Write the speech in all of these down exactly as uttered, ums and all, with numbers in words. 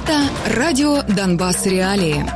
Это радио «Донбасс Реалии».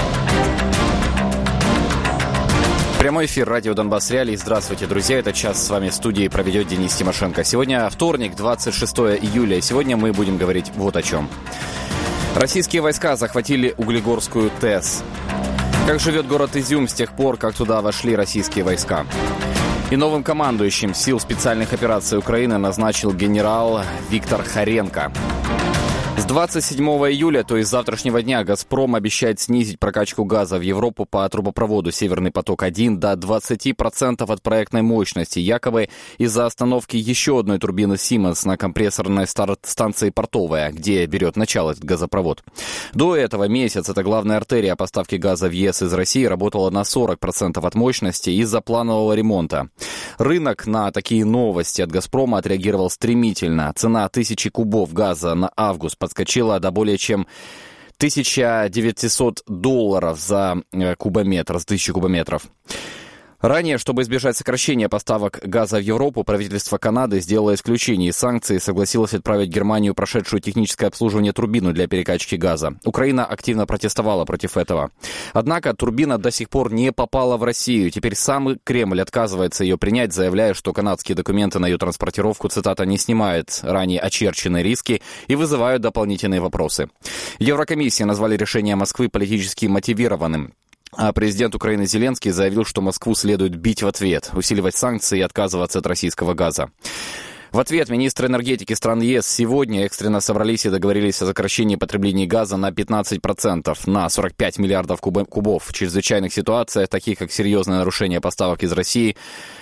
Прямой эфир радио «Донбасс Реалии». Здравствуйте, друзья. Этот час с вами в студии проведет Денис Тимошенко. Сегодня вторник, двадцать шестое июля. Сегодня мы будем говорить вот о чем. Российские войска захватили Углегорскую ТЭС. Как живет город Изюм с тех пор, как туда вошли российские войска? И новым командующим сил специальных операций Украины назначил генерал Виктор Хоренко. С двадцать седьмого июля, то есть с завтрашнего дня, «Газпром» обещает снизить прокачку газа в Европу по трубопроводу «Северный поток-один» до двадцати процентов от проектной мощности, якобы из-за остановки еще одной турбины «Сименс» на компрессорной станции «Портовая», где берет начало этот газопровод. До этого месяц эта главная артерия поставки газа в ЕС из России работала на сорок процентов от мощности из-за планового ремонта. Рынок на такие новости от «Газпрома» отреагировал стремительно. Цена тысячи кубов газа на август подскочила до более чем тысяча девятьсот долларов за кубометр, с тысячи кубометров. Ранее, чтобы избежать сокращения поставок газа в Европу, правительство Канады сделало исключение из санкций и согласилось отправить в Германию прошедшую техническое обслуживание турбину для перекачки газа. Украина активно протестовала против этого. Однако турбина до сих пор не попала в Россию. Теперь сам Кремль отказывается ее принять, заявляя, что канадские документы на ее транспортировку, цитата, не снимают ранее очерченные риски и вызывают дополнительные вопросы. Еврокомиссия назвали решение Москвы политически мотивированным. А президент Украины Зеленский заявил, что Москву следует бить в ответ, усиливать санкции и отказываться от российского газа. В ответ министры энергетики стран ЕС сегодня экстренно собрались и договорились о сокращении потребления газа на пятнадцать процентов, на сорок пять миллиардов кубов. В чрезвычайных ситуациях, таких как серьезное нарушение поставок из России,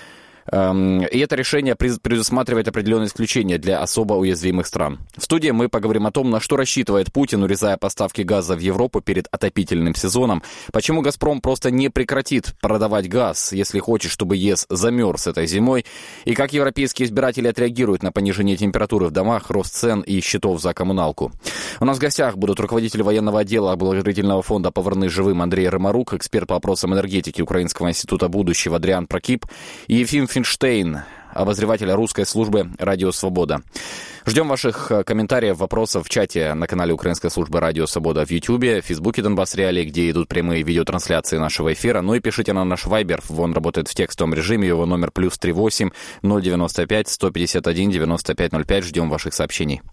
и это решение предусматривает определенные исключения для особо уязвимых стран. В студии мы поговорим о том, на что рассчитывает Путин, урезая поставки газа в Европу перед отопительным сезоном, почему «Газпром» просто не прекратит продавать газ, если хочет, чтобы ЕС замерз этой зимой, и как европейские избиратели отреагируют на понижение температуры в домах, рост цен и счетов за коммуналку. У нас в гостях будут руководитель военного отдела благотворительного фонда «Повернись живым» Андрей Ромарук, эксперт по вопросам энергетики Украинского института будущего Адриан Прокип и Ефим Финштейн, обозреватель русской службы «Радио Свобода». Ждем ваших комментариев, вопросов в чате на канале Украинской службы «Радио Свобода» в Ютьюбе, в Фейсбуке «Донбасс Реалии», где идут прямые видеотрансляции нашего эфира. Ну и пишите на наш Вайбер, он работает в текстовом режиме, его номер плюс три восемь ноль девяносто пять сто пятьдесят один девяносто пять ноль пять. Ждем ваших сообщений.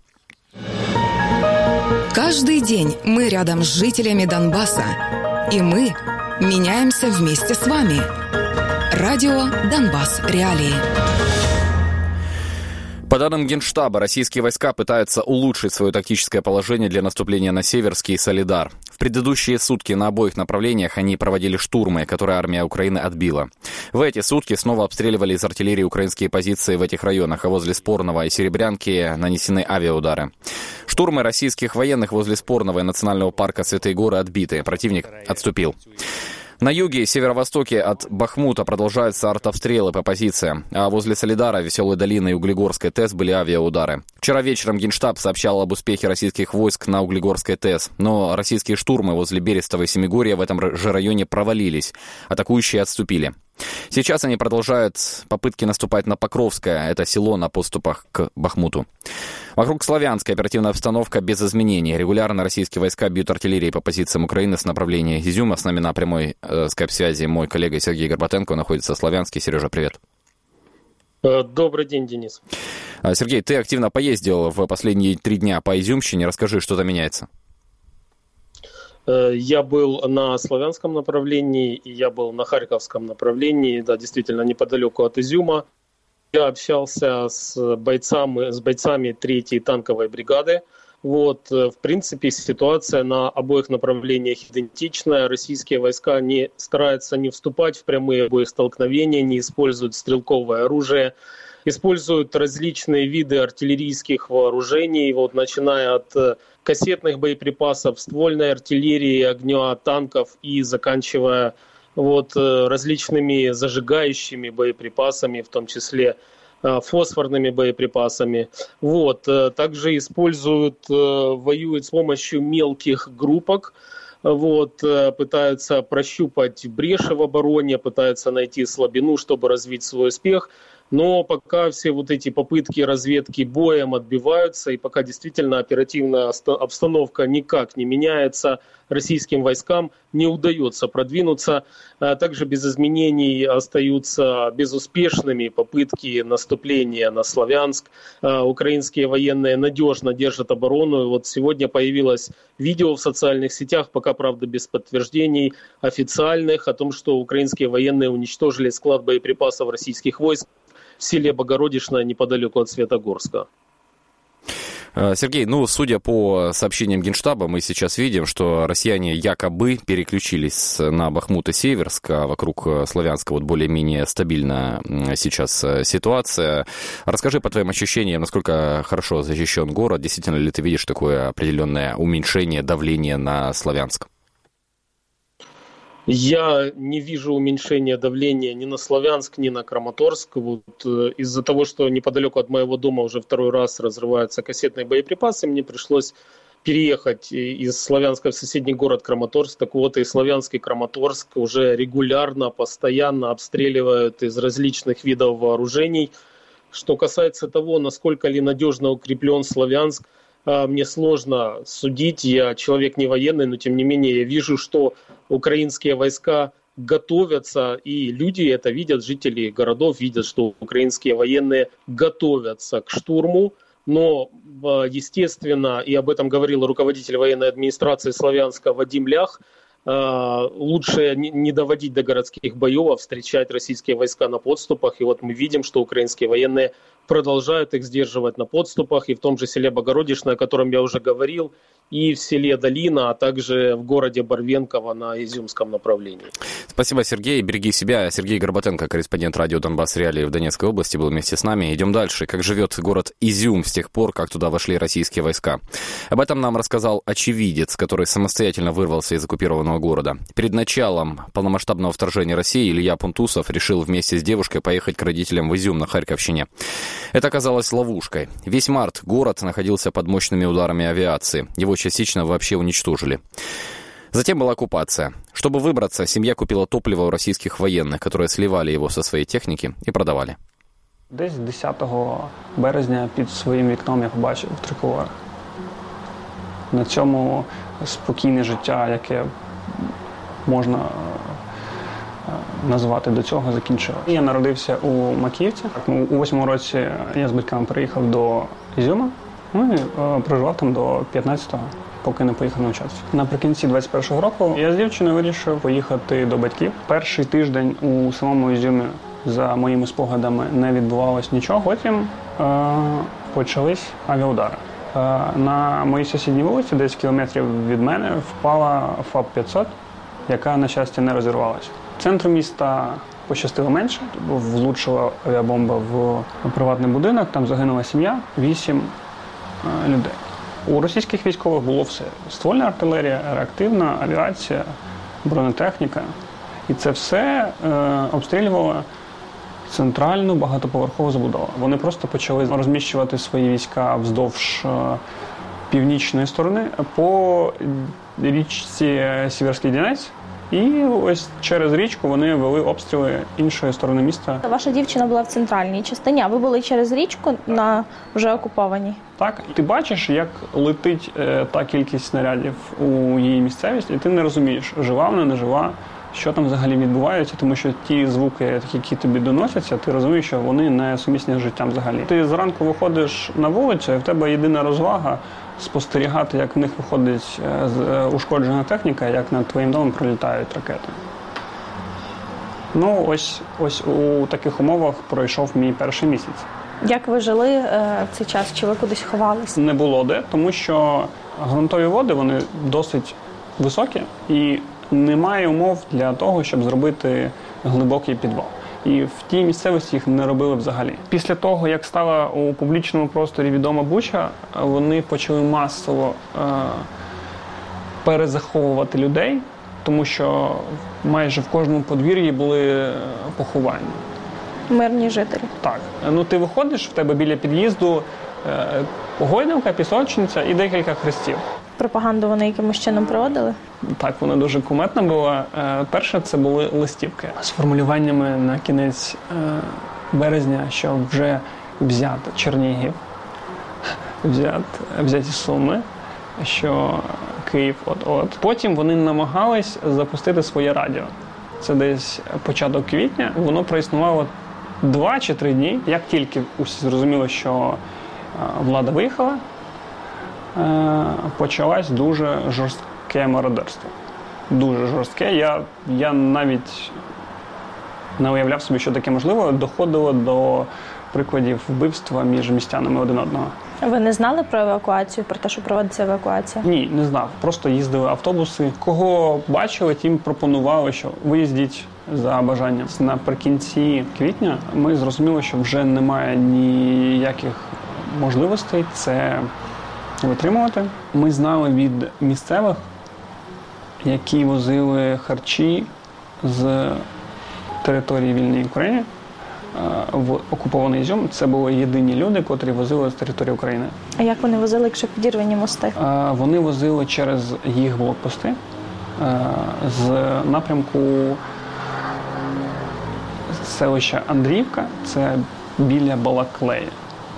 Каждый день мы рядом с жителями Донбасса, и мы меняемся вместе с вами. Радио «Донбасс Реалии». По данным Генштаба, российские войска пытаются улучшить свое тактическое положение для наступления на Северский и Солидар. В предыдущие сутки на обоих направлениях они проводили штурмы, которые армия Украины отбила. В эти сутки снова обстреливали из артиллерии украинские позиции в этих районах, а возле Спорного и Серебрянки нанесены авиаудары. Штурмы российских военных возле Спорного и национального парка Святые Горы отбиты. Противник отступил. На юге и северо-востоке от Бахмута продолжаются артобстрелы по позициям, а возле Солидара, Веселой долины и Углегорской ТЭС были авиаудары. Вчера вечером Генштаб сообщал об успехе российских войск на Углегорской ТЭС, но российские штурмы возле Берестова и Семигорья в этом же районе провалились, атакующие отступили. Сейчас они продолжают попытки наступать на Покровское, это село на подступах к Бахмуту. Вокруг Славянска оперативная обстановка без изменений. Регулярно российские войска бьют артиллерией по позициям Украины с направления Изюма. С нами на прямой э, скайп-связи мой коллега Сергей Горбатенко находится в Славянске. Сережа, привет. Добрый день, Денис. Сергей, ты активно поездил в последние три дня по Изюмщине. Расскажи, что там меняется. Я был на Славянском направлении, и я был на Харьковском направлении, да, действительно, неподалеку от Изюма. Я общался с бойцами, с бойцами третьей танковой бригады. Вот, в принципе, ситуация на обоих направлениях идентичная. Российские войска не стараются не вступать в прямые боестолкновения, не используют стрелковое оружие, используют различные виды артиллерийских вооружений, вот, начиная от кассетных боеприпасов, ствольной артиллерии, огня танков и заканчивая вот, различными зажигающими боеприпасами, в том числе фосфорными боеприпасами. Вот. Также используют, воюют с помощью мелких группок, вот, пытаются прощупать бреши в обороне, пытаются найти слабину, чтобы развить свой успех. Но пока все вот эти попытки разведки боем отбиваются, и пока действительно оперативная обстановка никак не меняется, российским войскам не удается продвинуться. Также без изменений остаются безуспешными попытки наступления на Славянск. Украинские военные надежно держат оборону. Вот сегодня появилось видео в социальных сетях, пока, правда, без подтверждений официальных, о том, что украинские военные уничтожили склад боеприпасов российских войск в селе Богородичное неподалеку от Светогорска. Сергей, ну, судя по сообщениям Генштаба, мы сейчас видим, что россияне якобы переключились на Бахмут и Северск, а вокруг Славянска вот более-менее стабильна сейчас ситуация. Расскажи по твоим ощущениям, насколько хорошо защищен город, действительно ли ты видишь такое определенное уменьшение давления на Славянск? Я не вижу уменьшения давления ни на Славянск, ни на Краматорск. Вот, э, из-за того, что неподалеку от моего дома уже второй раз разрываются кассетные боеприпасы, мне пришлось переехать из Славянска в соседний город Краматорск. Так вот, и Славянск, и Краматорск уже регулярно, постоянно обстреливают из различных видов вооружений. Что касается того, насколько ли надежно укреплен Славянск, мне сложно судить, я человек не военный, но тем не менее я вижу, что украинские войска готовятся, и люди это видят, жители городов видят, что украинские военные готовятся к штурму, но, естественно, и об этом говорил руководитель военной администрации Славянска Вадим Лях, лучше не доводить до городских боев, а встречать российские войска на подступах. И вот мы видим, что украинские военные продолжают их сдерживать на подступах, и в том же селе Богородичное, о котором я уже говорил, и в селе Долина, а также в городе Барвенково на Изюмском направлении. Спасибо, Сергей. Береги себя. Сергей Горбатенко, корреспондент радио «Донбасс Реалии» в Донецкой области, был вместе с нами. Идем дальше. Как живет город Изюм с тех пор, как туда вошли российские войска? Об этом нам рассказал очевидец, который самостоятельно вырвался из оккупированного города. Перед началом полномасштабного вторжения России Илья Пунтусов решил вместе с девушкой поехать к родителям в Изюм на Харьковщине. Это оказалось ловушкой. Весь март город находился под мощными ударами авиации. Его частично вообще уничтожили. Затем была оккупация. Чтобы выбраться, семья купила топливо у российских военных, которые сливали его со своей техники и продавали. Десь десятого березня під своїм вікном я побачив триколор. На цьому спокійне життя, яке можна назвати до цього, закінчилось. Я народився у Макіївці. У восьмому році я з батьками приїхав до Ізюма, ну і проживав там до п'ятнадцятого, поки не поїхав навчатися. Наприкінці двадцять першого року я з дівчиною вирішив поїхати до батьків. Перший тиждень у самому Ізюмі, за моїми спогадами, не відбувалось нічого. Потім е- почались авіаудари. Е- на моїй сусідній вулиці, десь кілометрів від мене, впала ФАП п'ятсот, яка, на щастя, не розірвалася. Центру міста пощастило менше, влучила авіабомба в приватний будинок, там загинула сім'я, вісім е, людей. У російських військових було все. Ствольна артилерія, реактивна авіація, бронетехніка. І це все е, обстрілювало центральну багатоповерхову забудову. Вони просто почали розміщувати свої війська вздовж е, північної сторони по річці Сіверський Донець. І ось через річку вони вели обстріли іншої сторони міста. Ваша дівчина була в центральній частині, а ви були через річку на вже окупованій? Так. Ти бачиш, як летить е, та кількість снарядів у її місцевість, і ти не розумієш, жива вона, не жива, що там взагалі відбувається, тому що ті звуки, які тобі доносяться, ти розумієш, що вони не сумісні з життям взагалі. Ти зранку виходиш на вулицю, і в тебе єдина розвага – спостерігати, як в них виходить ушкоджена техніка, як над твоїм домом прилітають ракети. Ну, ось, ось у таких умовах пройшов мій перший місяць. Як ви жили е, в цей час? Чи ви кудись ховались? Не було де, тому що ґрунтові води, вони досить високі і немає умов для того, щоб зробити глибокий підвал. І в тій місцевості їх не робили взагалі. Після того, як стала у публічному просторі відома Буча, вони почали масово е- перезаховувати людей, тому що майже в кожному подвір'ї були поховання. Мирні жителі. Так. Ну ти виходиш, в тебе біля під'їзду е- гойдалка, пісочниця і декілька хрестів. Пропаганду вони якимось чином проводили? Так, вона дуже кумедна була. Перше, це були листівки з формулюваннями на кінець березня, що вже взято Чернігів, взят, взяті Суми, що Київ от-от. Потім вони намагались запустити своє радіо. Це десь початок квітня. Воно проіснувало два чи три дні. Як тільки усі зрозуміли, що влада виїхала, почалось дуже жорстке мародерство. Дуже жорстке. Я, я навіть не уявляв собі, що таке можливо. Доходило до прикладів вбивства між містянами один одного. Ви не знали про евакуацію, про те, що проводиться евакуація? Ні, не знав. Просто їздили автобуси. Кого бачили, тим пропонували, що виїздіть за бажанням. Наприкінці квітня ми зрозуміли, що вже немає ніяких можливостей це витримувати. Ми знали від місцевих, які возили харчі з території вільної України в окупований Ізюм. Це були єдині люди, котрі возили з території України. А як вони возили, якщо підірвані мости? Вони возили через їх блокпости з напрямку селища Андріївка, це біля Балаклеї.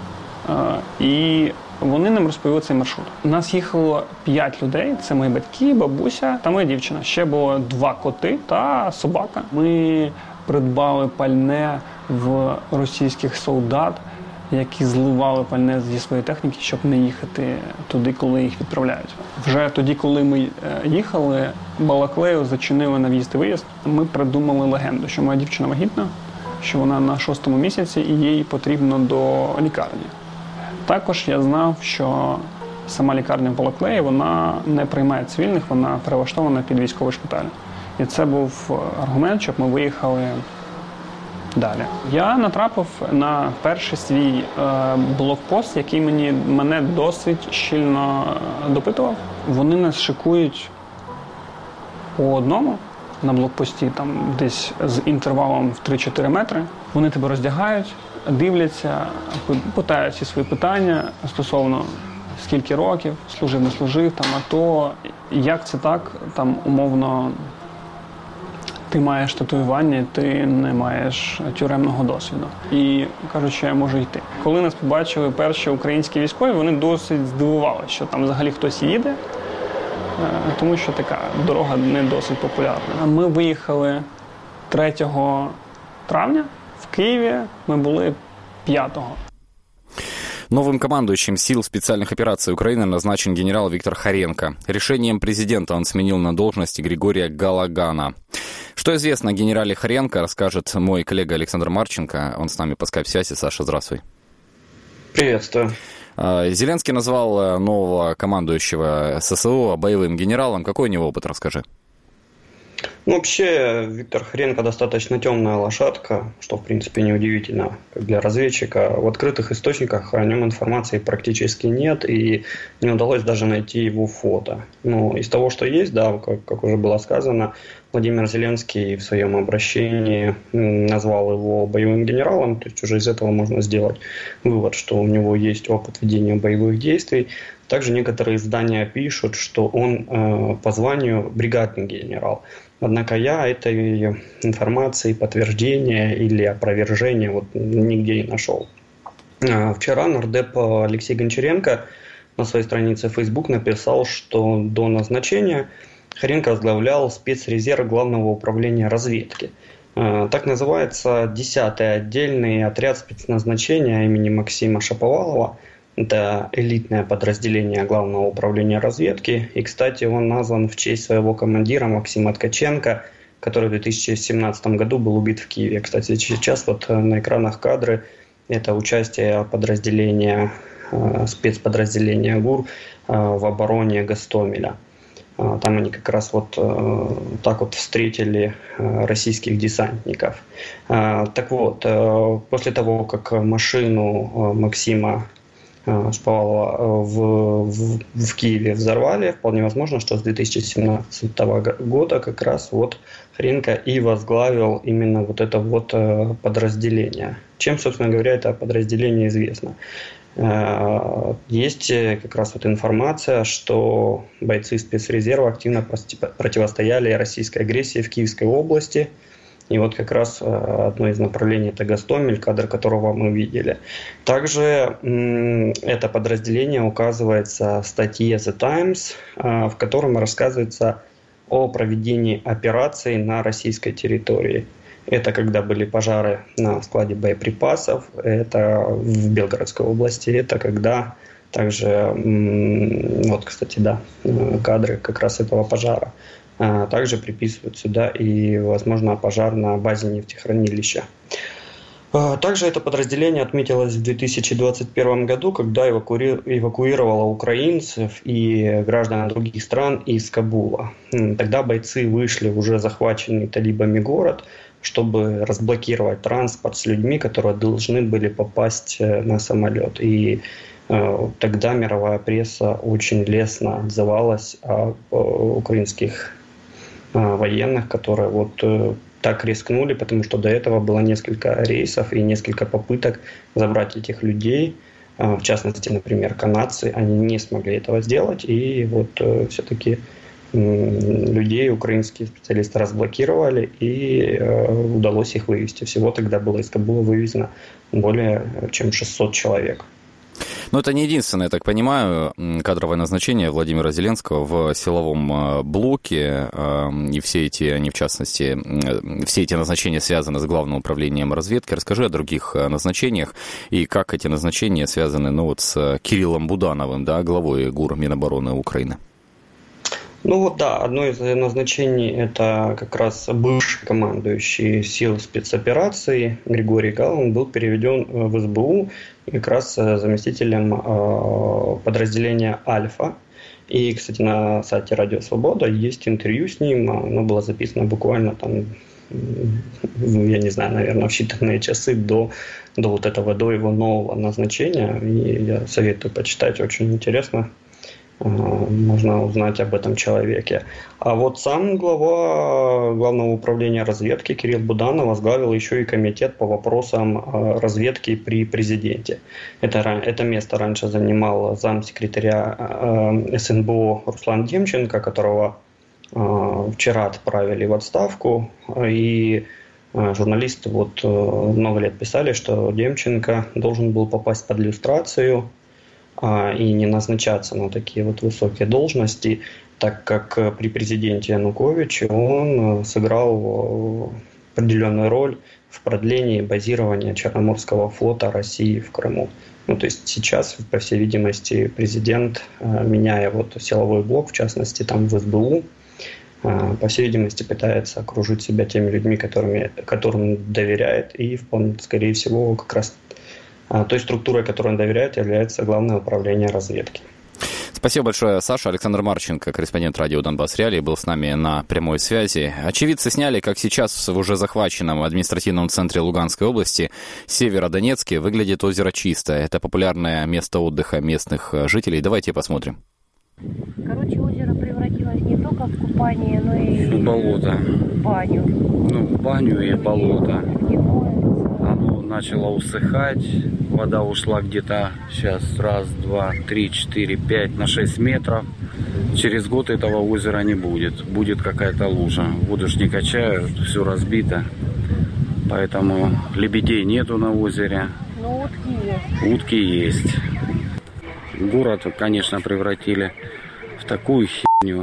І вони нам розповіли цей маршрут. У нас їхало п'ять людей, це мої батьки, бабуся та моя дівчина. Ще було два коти та собака. Ми придбали пальне в російських солдат, які зливали пальне зі своєї техніки, щоб не їхати туди, коли їх відправляють. Вже тоді, коли ми їхали, Балаклею зачинили на в'їзд і виїзд. Ми придумали легенду, що моя дівчина вагітна, що вона на шостому місяці і їй потрібно до лікарні. Також я знав, що сама лікарня в Балаклеї, вона не приймає цивільних, вона перелаштована під військовий шпиталь. І це був аргумент, щоб ми виїхали далі. Я натрапив на перший свій е, блокпост, який мені, мене досить щільно допитував. Вони нас шикують по одному на блокпості, там десь з інтервалом в три-чотири метри. Вони тебе роздягають, дивляться, питають всі свої питання стосовно скільки років, служив, не служив, там, АТО, як це так, там умовно ти маєш татуювання, ти не маєш тюремного досвіду. І кажуть, що я можу йти. Коли нас побачили перші українські військові, вони досить здивувалися, що там взагалі хтось їде, тому що така дорога не досить популярна. Ми виїхали третього травня, в Киеве мы были пятого. Новым командующим сил специальных операций Украины назначен генерал Виктор Хоренко. Решением президента он сменил на должности Григория Галагана. Что известно о генерале Хоренко, расскажет мой коллега Александр Марченко. Он с нами по скайп-связи. Саша, здравствуй. Приветствую. Зеленский назвал нового командующего ССО боевым генералом. Какой у него опыт, расскажи. Ну, вообще, Виктор Хоренко достаточно темная лошадка, что, в принципе, неудивительно как для разведчика. В открытых источниках о нем информации практически нет, и не удалось даже найти его фото. Ну, из того, что есть, да, как, как уже было сказано, Владимир Зеленский в своем обращении назвал его боевым генералом, то есть уже из этого можно сделать вывод, что у него есть опыт ведения боевых действий. Также некоторые издания пишут, что он э, по званию бригадный генерал. Однако я этой информации, подтверждения или опровержения вот нигде не нашел. Вчера нардеп Алексей Гончаренко на своей странице в Facebook написал, что до назначения Хоренко возглавлял спецрезерв Главного управления разведки. Так называется десятый отдельный отряд спецназначения имени Максима Шаповалова. Это элитное подразделение Главного управления разведки. И, кстати, он назван в честь своего командира Максима Ткаченко, который в две тысячи семнадцатом году был убит в Киеве. Кстати, сейчас вот на экранах кадры это участие подразделения, спецподразделения ГУР в обороне Гостомеля. Там они как раз вот так вот встретили российских десантников. Так вот, после того, как машину Максима Шаповалова в, в, в Киеве взорвали, вполне возможно, что с две тысячи семнадцатого года как раз вот Хоренко и возглавил именно вот это вот подразделение. Чем, собственно говоря, это подразделение известно? Есть как раз вот информация, что бойцы спецрезерва активно противостояли российской агрессии в Киевской области. И вот как раз одно из направлений – это Гостомель, кадр которого мы видели. Также это подразделение указывается в статье The Times, в котором рассказывается о проведении операций на российской территории. Это когда были пожары на складе боеприпасов, это в Белгородской области, это когда также, вот, кстати, да, кадры как раз этого пожара. Также приписывают сюда и, возможно, пожар на базе нефтехранилища. Также это подразделение отметилось в две тысячи двадцать первом году, когда эвакуировало украинцев и граждан других стран из Кабула. Тогда бойцы вышли в уже захваченный талибами город, чтобы разблокировать транспорт с людьми, которые должны были попасть на самолет. И тогда мировая пресса очень лестно отзывалась о украинских военных, которые вот так рискнули, потому что до этого было несколько рейсов и несколько попыток забрать этих людей, в частности, например, канадцы, они не смогли этого сделать, и вот все-таки людей украинские специалисты разблокировали, и удалось их вывести. Всего тогда было из Кабула вывезено более чем шестьсот человек. Но это не единственное, я так понимаю, кадровое назначение Владимира Зеленского в силовом блоке, и все эти, они в частности, все эти назначения связаны с Главным управлением разведки. Расскажи о других назначениях и как эти назначения связаны, ну, вот с Кириллом Будановым, да, главой ГУР Минобороны Украины. Ну вот да, одно из назначений – это как раз бывший командующий сил спецопераций Григорий Галан был переведен в эс бэ у как раз заместителем подразделения «Альфа». И, кстати, на сайте «Радио Свобода» есть интервью с ним, оно было записано буквально там, я не знаю, наверное, в считанные часы до, до вот этого, до его нового назначения. И я советую почитать, очень интересно. Можно узнать об этом человеке. А вот сам глава Главного управления разведки Кирилл Буданов возглавил еще и комитет по вопросам разведки при президенте. Это, это место раньше занимал замсекретаря эс эн бэ о Руслан Демченко, которого вчера отправили в отставку. И журналисты вот много лет писали, что Демченко должен был попасть под люстрацию и не назначаться на такие вот высокие должности, так как при президенте Януковиче он сыграл определенную роль в продлении базирования Черноморского флота России в Крыму. Ну, то есть сейчас, по всей видимости, президент, меняя вот силовой блок, в частности, там в эс бэ у, по всей видимости, пытается окружить себя теми людьми, которыми, которым доверяет, и, вполне, скорее всего, как раз той структурой, которой он доверяет, является Главное управление разведки. Спасибо большое, Саша. Александр Марченко, корреспондент радио «Донбасс Реалии», был с нами на прямой связи. Очевидцы сняли, как сейчас в уже захваченном административном центре Луганской области, Северодонецке, выглядит озеро Чистое. Это популярное место отдыха местных жителей. Давайте посмотрим. Короче, озеро превратилось не только в купание, но и в болото. В баню. Ну, в баню и болото. Не моется. Оно начало усыхать, вода ушла где-то сейчас раз, два, три, четыре, пять на шесть метров. Через год этого озера не будет, будет какая-то лужа. Воду ж не качают, все разбито, поэтому лебедей нету на озере. Но утки есть. Утки есть. Город, конечно, превратили в такую херню,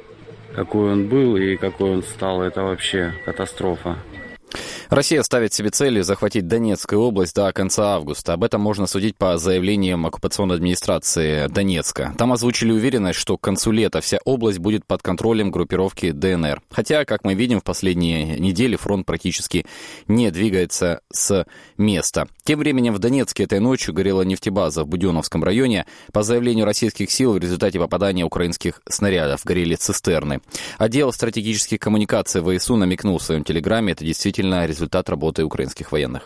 какой он был и какой он стал. Это вообще катастрофа. Россия ставит себе целью захватить Донецкую область до конца августа. Об этом можно судить по заявлениям оккупационной администрации Донецка. Там озвучили уверенность, что к концу лета вся область будет под контролем группировки дэ эн эр. Хотя, как мы видим, в последние недели фронт практически не двигается с места. Тем временем в Донецке этой ночью горела нефтебаза в Буденновском районе. По заявлению российских сил, в результате попадания украинских снарядов горели цистерны. Отдел стратегических коммуникаций вэ эс у намекнул в своем телеграме, это действительно результат результат работы украинских военных.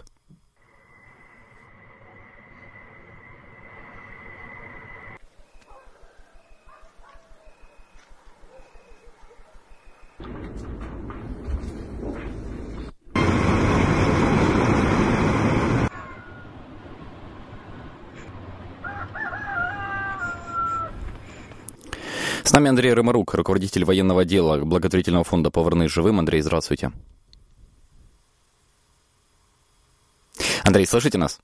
С нами Андрей Рымарук, руководитель военного отдела благотворительного фонда «Поварны живым». Андрей, здравствуйте. Андрей, слышите нас?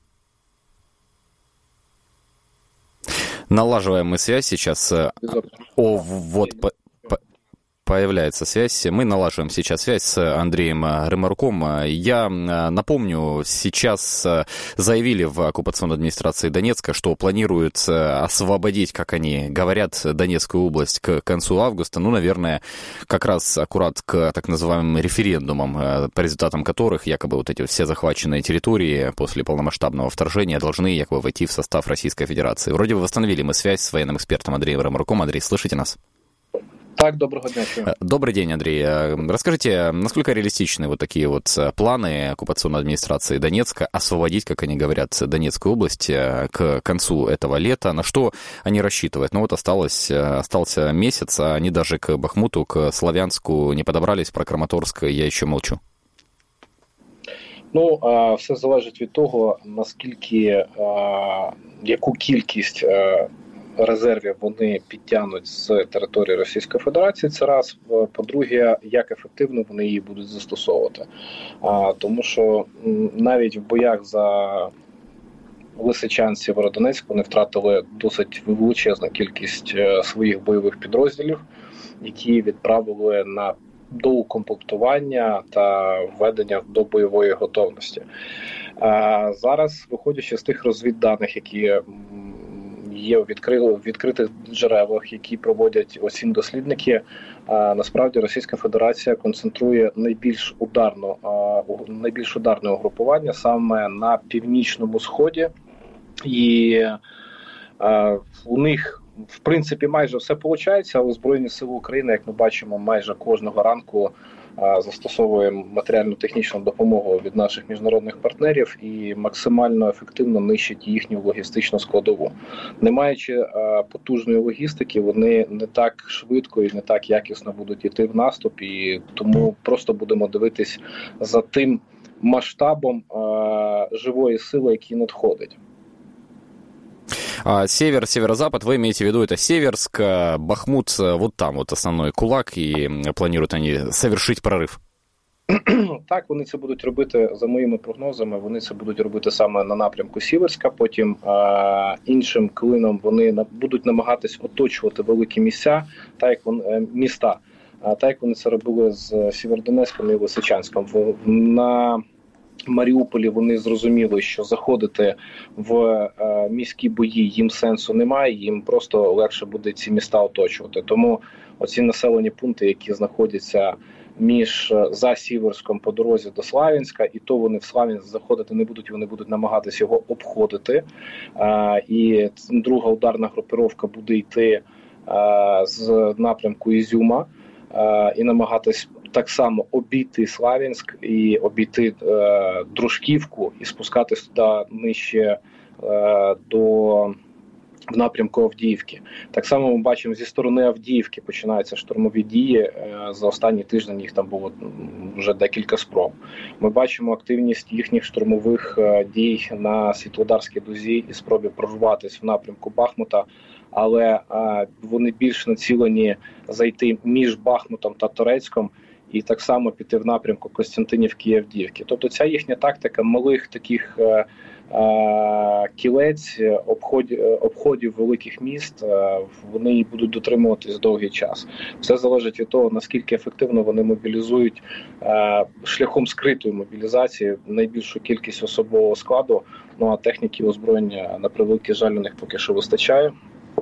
Налаживаем мы связь сейчас. О, вот... Появляется связь. Мы налаживаем сейчас связь с Андреем Ремарком. Я напомню, сейчас заявили в оккупационной администрации Донецка, что планируют освободить, как они говорят, Донецкую область к концу августа. Ну, наверное, как раз аккурат к так называемым референдумам, по результатам которых якобы вот эти все захваченные территории после полномасштабного вторжения должны якобы войти в состав Российской Федерации. Вроде бы восстановили мы связь с военным экспертом Андреем Ремарком. Андрей, слышите нас? Так, доброго дня. Добрый день, Андрей. Расскажите, насколько реалистичны вот такие вот планы оккупационной администрации Донецка освободить, как они говорят, Донецкую область к концу этого лета? На что они рассчитывают? Ну вот осталось, остался месяц, а они даже к Бахмуту, к Слов'янську не подобрались, про Краматорськ я ще молчу. Ну, все залежить від того, наскільки, яку кількість резервів вони підтягнуть з території Російської Федерації, це раз. По-друге, як ефективно вони її будуть застосовувати. А, тому що навіть в боях за Лисичанськ, Сєвєродонецьк вони втратили досить величезну кількість своїх бойових підрозділів, які відправили на доукомплектування та введення до бойової готовності. А, зараз, виходячи з тих розвідданих, які є в відкритих джерелах, які проводять осінь дослідники, а, насправді Російська Федерація концентрує найбільш ударну, а, найбільш ударне угрупування саме на північному сході. І а, у них, в принципі, майже все виходить, але Збройні Сили України, як ми бачимо, майже кожного ранку застосовуємо матеріально-технічну допомогу від наших міжнародних партнерів і максимально ефективно нищить їхню логістичну складову. Не маючи потужної логістики, вони не так швидко і не так якісно будуть йти в наступ, і тому просто будемо дивитись за тим масштабом живої сили, який надходить. Север, северо-запад, вы имеете в виду это Северск, Бахмут, вот там вот основной кулак, і планують вони совершить прорив? Так, вони це будуть робити, за моїми прогнозами, вони це будуть робити саме на напрямку Сіверська, потім а, іншим клином вони на, будуть намагатись оточувати великі місця, так як вони, міста, а, так як вони це робили з Сєвєродонецьком і Лисичанськом. На Маріуполі вони зрозуміли, що заходити в е, міські бої їм сенсу немає, їм просто легше буде ці міста оточувати. Тому оці населені пункти, які знаходяться між за Сіверськом по дорозі до Слов'янська, і то вони в Слов'янськ заходити не будуть, вони будуть намагатися його обходити. Е, і друга ударна групіровка буде йти е, з напрямку Ізюма е, і намагатись так само обійти Слов'янськ і обійти е, Дружківку і спускатись туди нижче е, до в напрямку Авдіївки. Так само ми бачимо, зі сторони Авдіївки починаються штурмові дії. Е, за останні тиждень їх там було вже декілька спроб. Ми бачимо активність їхніх штурмових е, дій на Світлодарській дузі і спробі прорватися в напрямку Бахмута. Але е, вони більш націлені зайти між Бахмутом та Торецьком і так само піти в напрямку Костянтинівки і Авдіївки. Тобто ця їхня тактика малих таких е, е, кілець, обходів, обходів великих міст, е, вони будуть дотримуватись довгий час. Все залежить від того, наскільки ефективно вони мобілізують е, шляхом скритої мобілізації найбільшу кількість особового складу, ну а техніки озброєння, на превеликий жаль, у них поки що вистачає.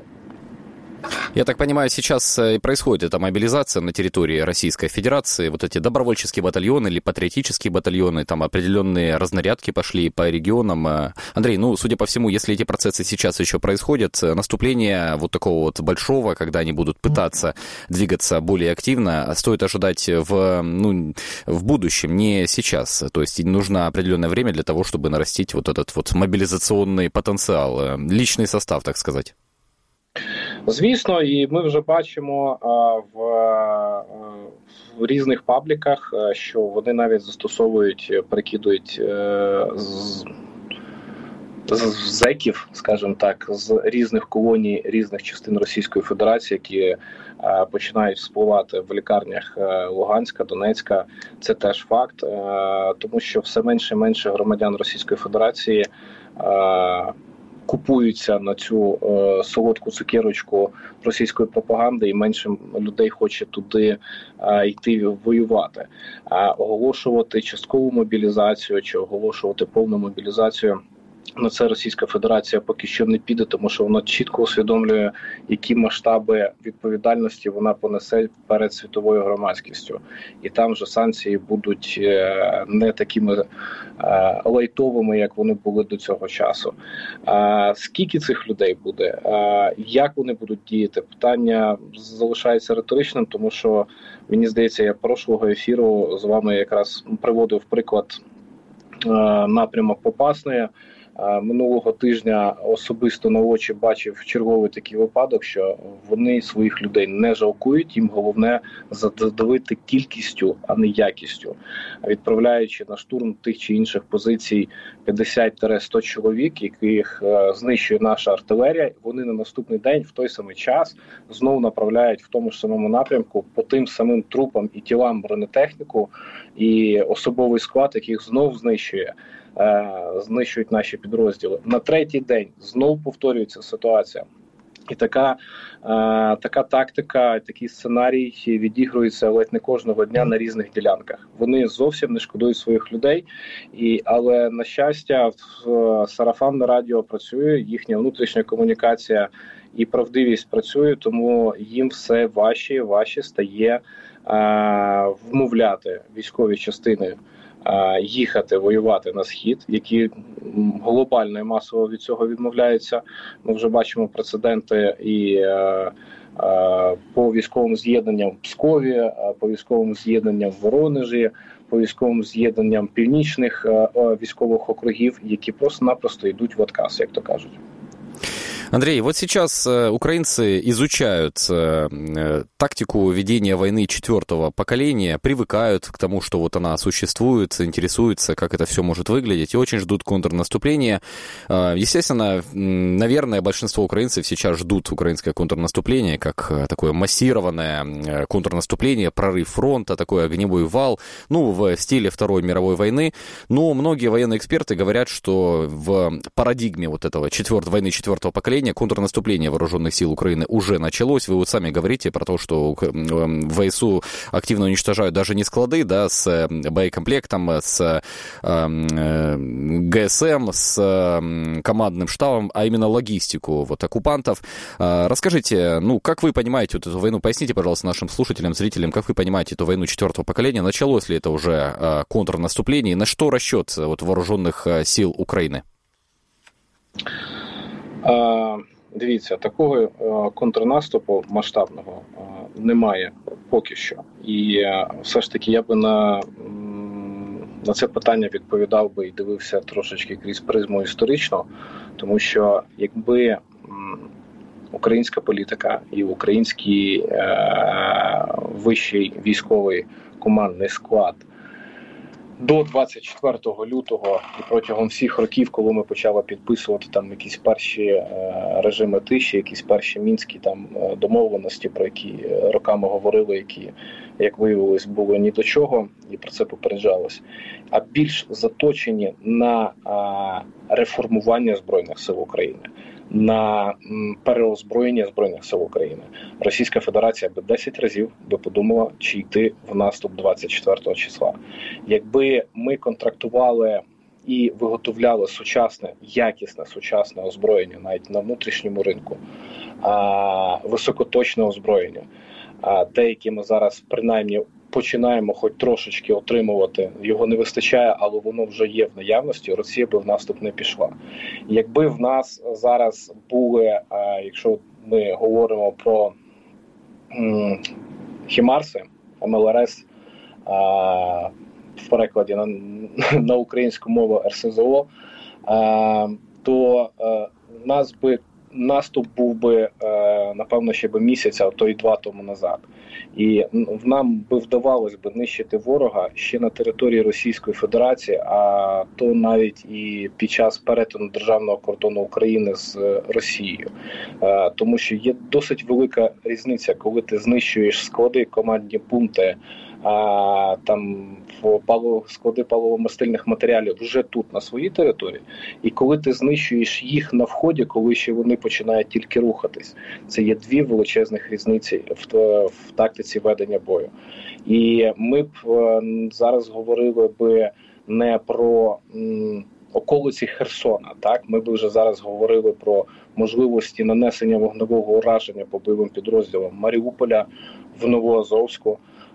Я так понимаю, сейчас и происходит эта мобилизация на территории Российской Федерации. Вот эти добровольческие батальоны или патриотические батальоны, там определенные разнарядки пошли по регионам. Андрей, ну, судя по всему, если эти процессы сейчас еще происходят, наступление вот такого вот большого, когда они будут пытаться двигаться более активно, стоит ожидать в, ну, в будущем, не сейчас. То есть нужно определенное время для того, чтобы нарастить вот этот вот мобилизационный потенциал, личный состав, так сказать. Звісно, і ми вже бачимо а, в, а, в різних пабліках, а, що вони навіть застосовують, перекидують а, з, з зеків, скажімо так, з різних колоній, різних частин Російської Федерації, які е, починають спливати в лікарнях е, Луганська, Донецька. Це теж факт, е, тому що все менше і менше громадян Російської Федерації е, купуються на цю е, солодку цукерочку російської пропаганди, і менше людей хоче туди е, йти воювати. А оголошувати часткову мобілізацію чи оголошувати повну мобілізацію – на це Російська Федерація поки що не піде, тому що вона чітко усвідомлює, які масштаби відповідальності вона понесе перед світовою громадськістю. І там же санкції будуть не такими лайтовими, як вони були до цього часу. Скільки цих людей буде? Як вони будуть діяти? Питання залишається риторичним, тому що, мені здається, я прошлого ефіру з вами якраз приводив приклад напрямок Попасної. Минулого тижня особисто на очі бачив черговий такий випадок, що вони своїх людей не жалкують, їм головне задавити кількістю, а не якістю. Відправляючи на штурм тих чи інших позицій п'ятдесят-сто чоловік, яких знищує наша артилерія, вони на наступний день в той самий час знову направляють в тому ж самому напрямку по тим самим трупам і тілам бронетехніку і особовий склад, яких знов знищує. Знищують наші підрозділи. На третій день знов повторюється ситуація. І така, така тактика, такий сценарій відігрується ледь не кожного дня на різних ділянках. Вони зовсім не шкодують своїх людей, і, але, на щастя, сарафанне радіо працює, їхня внутрішня комунікація і правдивість працює, тому їм все важче і важче стає а, вмовляти військові частини їхати воювати на схід, які глобально і масово від цього відмовляються. Ми вже бачимо прецеденти і е, е, по військовим з'єднанням в Пскові, по військовим з'єднанням в Воронежі, по військовим з'єднанням північних е, військових округів, які просто-напросто йдуть в отказ, як то кажуть. Андрей, вот сейчас украинцы изучают тактику ведения войны четвертого поколения, привыкают к тому, что вот она существует, интересуются, как это все может выглядеть, и очень ждут контрнаступления. Естественно, наверное, большинство украинцев сейчас ждут украинское контрнаступление как такое массированное контрнаступление, прорыв фронта, такой огневой вал, ну, в стиле Второй мировой войны. Но многие военные эксперты говорят, что в парадигме вот этого четвертого, войны четвертого поколения контрнаступление вооруженных сил Украины уже началось. Вы вот сами говорите про то, что ВСУ активно уничтожают даже не склады, да, с боекомплектом, с э, ГСМ, с командным штабом, а именно логистику вот оккупантов. Расскажите, ну, как вы понимаете вот эту войну? Поясните, пожалуйста, нашим слушателям, зрителям, как вы понимаете эту войну четвертого поколения? Началось ли это уже контрнаступление? И на что расчет вот вооруженных сил Украины? Дивіться, такого контрнаступу масштабного немає поки що. І все ж таки я би на, на це питання відповідав би і дивився трошечки крізь призму історично, тому що якби українська політика і український е, вищий військовий командний склад до двадцять четвертого лютого і протягом всіх років, коли ми почали підписувати там якісь перші е, режими тиші, якісь перші мінські там домовленості, про які роками говорили, які, як виявилось, були ні до чого, і про це попереджалось, а більш заточені на е, реформування Збройних сил України, на переозброєння Збройних сил України. Російська Федерація би десять разів би подумала, чи йти в наступ двадцять четвертого числа. Якби ми контрактували і виготовляли сучасне, якісне сучасне озброєння навіть на внутрішньому ринку, а, високоточне озброєння, а, те, яке ми зараз принаймні починаємо хоч трошечки отримувати, його не вистачає, але воно вже є в наявності, Росія би в наступ не пішла. Якби в нас зараз були, якщо ми говоримо про м, Хімарси, ем ел ер ес, а, в перекладі на, на українську мову ер ес зе о, а, то а, нас би наступ був би, напевно, ще би місяця, а то й два тому назад. І нам би вдавалось би нищити ворога ще на території Російської Федерації, а то навіть і під час перетину державного кордону України з Росією. Тому що є досить велика різниця, коли ти знищуєш склади, командні пункти, а, там в паливо, склади паливомастильних матеріалів вже тут, на своїй території, і коли ти знищуєш їх на вході, коли ще вони починають тільки рухатись. Це є дві величезних різниці в, в тактиці ведення бою. І ми б зараз говорили би не про м, околиці Херсона, так? Ми б вже зараз говорили про можливості нанесення вогневого ураження по бойовим підрозділам Маріуполя, в Новоазовську,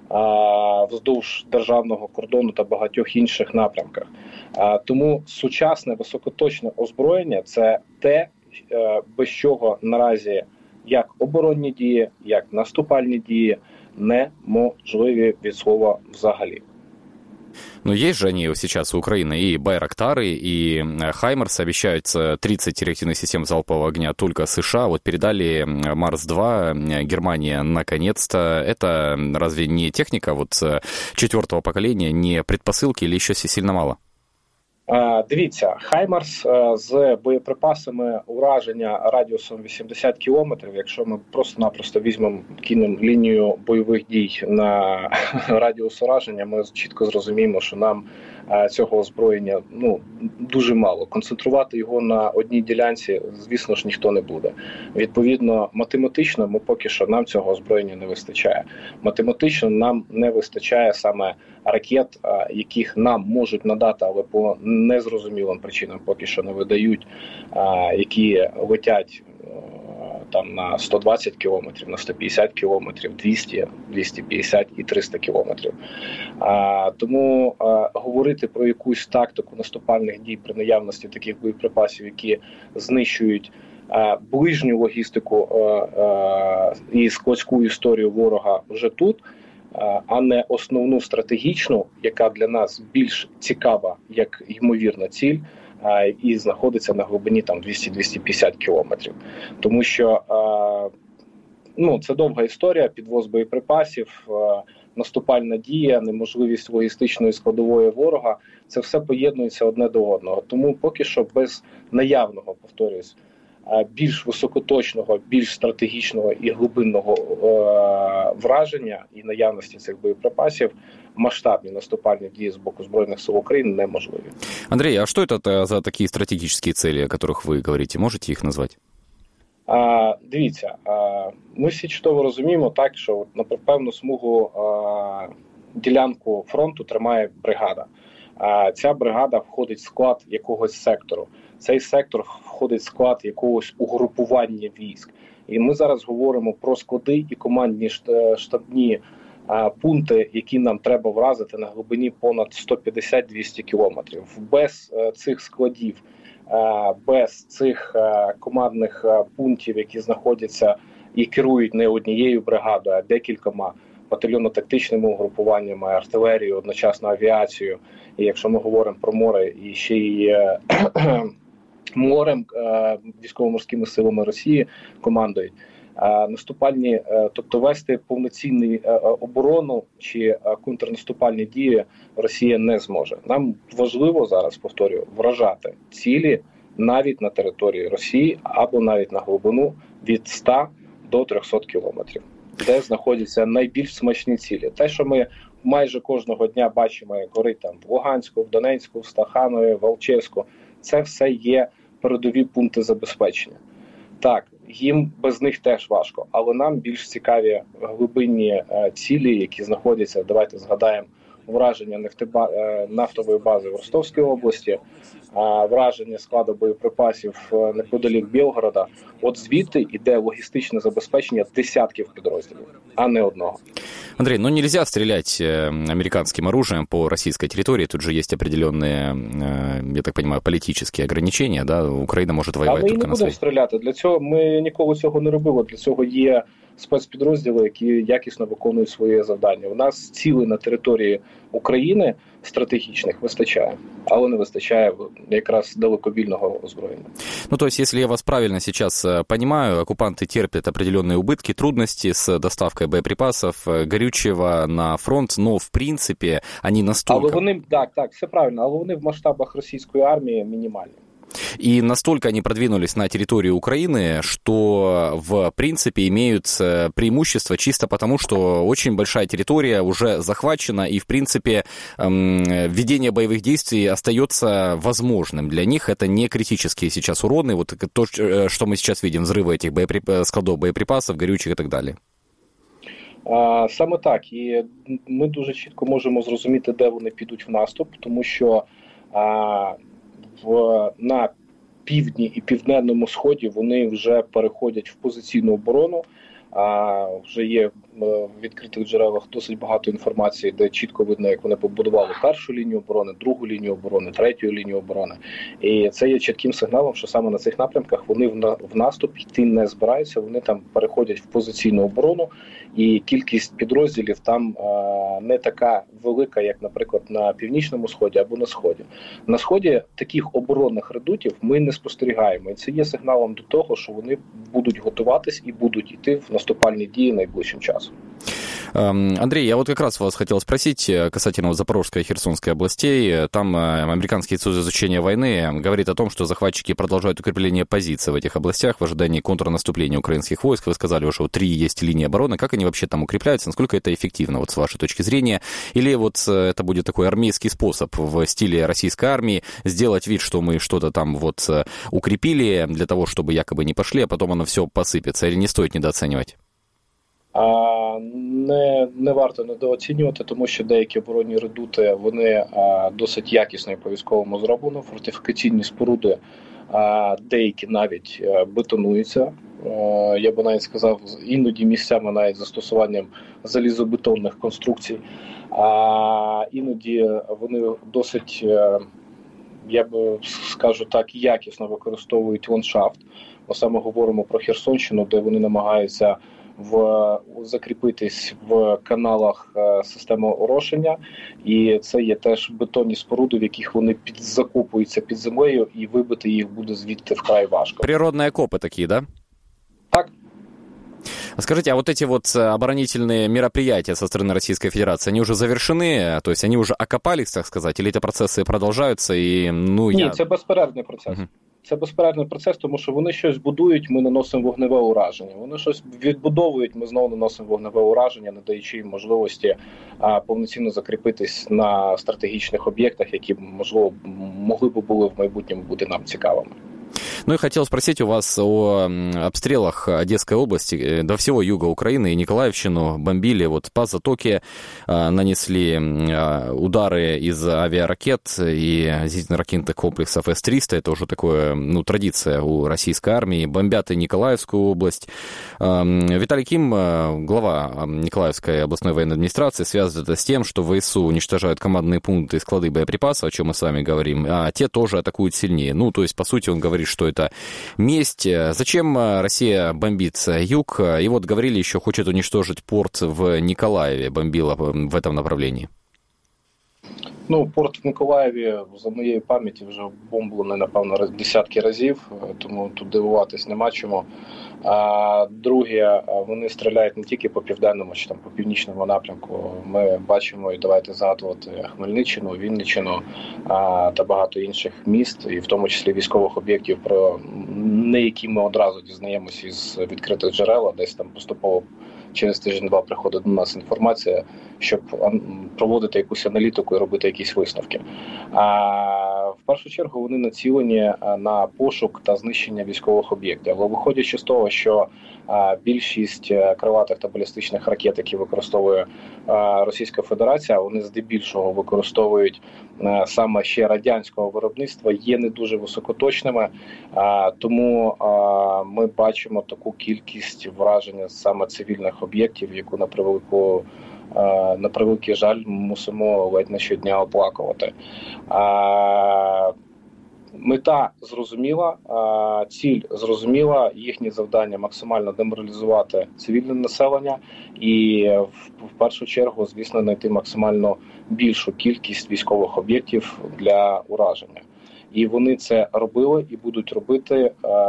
вздовж державного кордону та багатьох інших напрямках. Тому сучасне високоточне озброєння – це те, без чого наразі як оборонні дії, як наступальні дії неможливі від слова взагалі. Но есть же они сейчас у Украины и Байрактары, и Хаймерс, обещаются тридцать реактивных систем залпового огня только США. Вот передали Марс-два Германия наконец-то. Это разве не техника вот четвертого поколения, не предпосылки или еще сильно мало? Дивіться, Хаймерс з боєприпасами ураження радіусом вісімдесят кілометрів, якщо ми просто-напросто візьмемо, кинемо лінію бойових дій на радіус ураження, ми чітко зрозуміємо, що нам цього озброєння ну, дуже мало. Концентрувати його на одній ділянці, звісно ж, ніхто не буде. Відповідно, математично ми поки що нам цього озброєння не вистачає. Математично нам не вистачає саме ракет, яких нам можуть надати, але по незрозумілим причинам поки що не видають, які летять там на сто двадцять кілометрів, на сто п'ятдесят кілометрів, двісті, двісті п'ятдесят і триста кілометрів. А, тому а, говорити про якусь тактику наступальних дій при наявності таких боєприпасів, які знищують а, ближню логістику а, а, і складську історію ворога вже тут, а, а не основну стратегічну, яка для нас більш цікава, як ймовірна ціль, і знаходиться на глибині там двісті - двісті п'ятдесят кілометрів. Тому що ну, це довга історія, підвоз боєприпасів, наступальна дія, неможливість логістичної складової ворога, це все поєднується одне до одного. Тому поки що без наявного, повторюсь, більш високоточного, більш стратегічного і глибинного е- враження і наявності цих боєприпасів масштабні наступальні дії з боку Збройних сил України неможливі. Андрей, а что это за такие стратегические цели, о которых вы говорите? Можете їх назвати? А, дивіться, а, ми всі чудово розуміємо так, що на певну смугу а, ділянку фронту тримає бригада. А, ця бригада входить в склад якогось сектору. Цей сектор входить в склад якогось угрупування військ. І ми зараз говоримо про склади і командні штабні а, пункти, які нам треба вразити на глибині понад сто п'ятдесят - двісті кілометрів. Без а, цих складів, а, без цих а, командних а, пунктів, які знаходяться і керують не однією бригадою, а декількома батальйонно-тактичними угрупуваннями, артилерією, одночасно авіацією. І якщо ми говоримо про море, і ще й морем, військово-морськими силами Росії командують, наступальні, тобто вести повноцінну оборону чи контрнаступальні дії Росія не зможе. Нам важливо зараз, повторюю, вражати цілі навіть на території Росії або навіть на глибину від ста до трьохсот кілометрів, де знаходяться найбільш смачні цілі. Те, що ми майже кожного дня бачимо, як горить там в Луганську, в Донецьку, в Стаханові, в Алчевську, це все є передові пункти забезпечення. Так, їм без них теж важко, але нам більш цікаві глибинні е, цілі, які знаходяться, давайте згадаємо, враження нефтеба... е, нафтової бази в Ростовській області, е, враження складу боєприпасів е, неподалік Білгорода. От звідти йде логістичне забезпечення десятків підрозділів, а не одного. Андрей, ну нельзя стрелять американским оружием по российской территории. Тут же есть определенные, я так понимаю, политические ограничения, да? Україна може воювати тільки на своїй. А ми не будемо стріляти. Для цього ми ніколи цього не робили. Для цього є спецпідрозділи, які якісно виконують своє завдання. У нас цілей на території України стратегічных выстачае, але не выстачае якраз далекобійного озброєння. Ну, то есть, если я вас правильно сейчас понимаю, оккупанты терпят определенные убытки, трудности с доставкой боеприпасов, горючего на фронт, но, в принципе, они настолько... Але вони, так, так, все правильно, але вони в масштабах російської армії мінімальні. И настолько они продвинулись на территорию Украины, что, в принципе, имеют преимущество чисто потому, что очень большая территория уже захвачена, и, в принципе, ведение боевых действий остается возможным. Для них это не критические сейчас уроны, вот то, что мы сейчас видим, взрывы этих боеприп... складов боеприпасов, горючих и так далі. А, саме так. І ми дуже чітко можемо зрозуміти, де вони підуть в наступ, тому що а, В, на півдні і південному сході вони вже переходять в позиційну оборону. А, вже є в відкритих джерелах досить багато інформації, де чітко видно, як вони побудували першу лінію оборони, другу лінію оборони, третю лінію оборони. І це є чітким сигналом, що саме на цих напрямках вони в наступ йти не збираються, вони там переходять в позиційну оборону, і кількість підрозділів там а, не така велика, як, наприклад, на Північному Сході або на Сході. На Сході таких оборонних редутів ми не спостерігаємо, і це є сигналом до того, що вони будуть готуватись і будуть йти в наступальні дії найближчим часом. Андрей, я вот как раз вас хотел спросить касательно вот Запорожской и Херсонской областей. Там Американский институт изучения войны говорит о том, что захватчики продолжают укрепление позиций в этих областях в ожидании контрнаступления украинских войск. Вы сказали уже, что три есть линии обороны. Как они вообще там укрепляются? Насколько это эффективно, вот с вашей точки зрения? Или вот это будет такой армейский способ в стиле российской армии сделать вид, что мы что-то там вот укрепили для того, чтобы якобы не пошли, а потом оно все посыпется? Или не стоит недооценивать? А, не, не варто недооцінювати, тому що деякі оборонні редути, вони а, досить якісно і по-військовому зроблено. Фортифікаційні споруди, а, деякі навіть а, бетонуються. А, я би навіть сказав, іноді місцями навіть застосуванням залізобетонних конструкцій. А іноді вони досить, я би скажу так, якісно використовують ландшафт. Ми саме говоримо про Херсонщину, де вони намагаються в закріпитись в каналах е, системи орошення, і це є теж бетонні споруди, в яких вони під, закопуються під землею, і вибити їх буде звідти вкрай важко. Природные окопы такие, да? Так. Скажите, а вот эти вот оборонительные мероприятия со стороны Российской Федерации, они уже завершены? То есть они уже окопались, так сказать, или эти процессы продолжаются? И, ну, Ні, я... це безперервний процес. Угу. Це безперервний процес, тому що вони щось будують, ми наносимо вогневе ураження. Вони щось відбудовують, ми знову наносимо вогневе ураження, не даючи їм можливості а, повноцінно закріпитись на стратегічних об'єктах, які, можливо, могли б були в майбутньому бути нам цікавими. Ну и хотел спросить у вас о обстрелах Одесской области, до всего юга Украины и Николаевщину бомбили. Вот по Затоке нанесли удары из авиаракет и зенитно-ракетных комплексов эс триста. Это уже такое, ну, традиция у российской армии. Бомбят и Николаевскую область. Виталий Ким, глава Николаевской областной военной администрации, связывает это с тем, что ВСУ уничтожают командные пункты и склады боеприпасов, о чем мы с вами говорим, а те тоже атакуют сильнее. Ну, то есть, по сути, он говорит, что это месть. Зачем Россия бомбит юг? И вот говорили еще, хочет уничтожить порт в Николаеве, бомбила в этом направлении. Ну, порт в Миколаєві, за моєю пам'яті, вже бомблений, напевно, десятки разів, тому тут дивуватись нема чому. А друге, вони стріляють не тільки по південному чи там по північному напрямку. Ми бачимо, і давайте згадувати Хмельниччину, Вінниччину а, та багато інших міст, і в тому числі військових об'єктів, про не які ми одразу дізнаємося із відкритих джерел, десь там поступово через тиждень-два приходить до нас інформація, щоб проводити якусь аналітику і робити якісь висновки. А в першу чергу вони націлені на пошук та знищення військових об'єктів. Але виходячи з того, що більшість крилатих та балістичних ракет, які використовує Російська Федерація, вони здебільшого використовують саме ще радянського виробництва, є не дуже високоточними, тому ми бачимо таку кількість враження саме цивільних об'єктів, яку на превелику на превеликий жаль мусимо ледь не щодня оплакувати. Мета зрозуміла, ціль зрозуміла, їхнє завдання максимально деморалізувати цивільне населення і в першу чергу, звісно, знайти максимально більшу кількість військових об'єктів для ураження. І вони це робили і будуть робити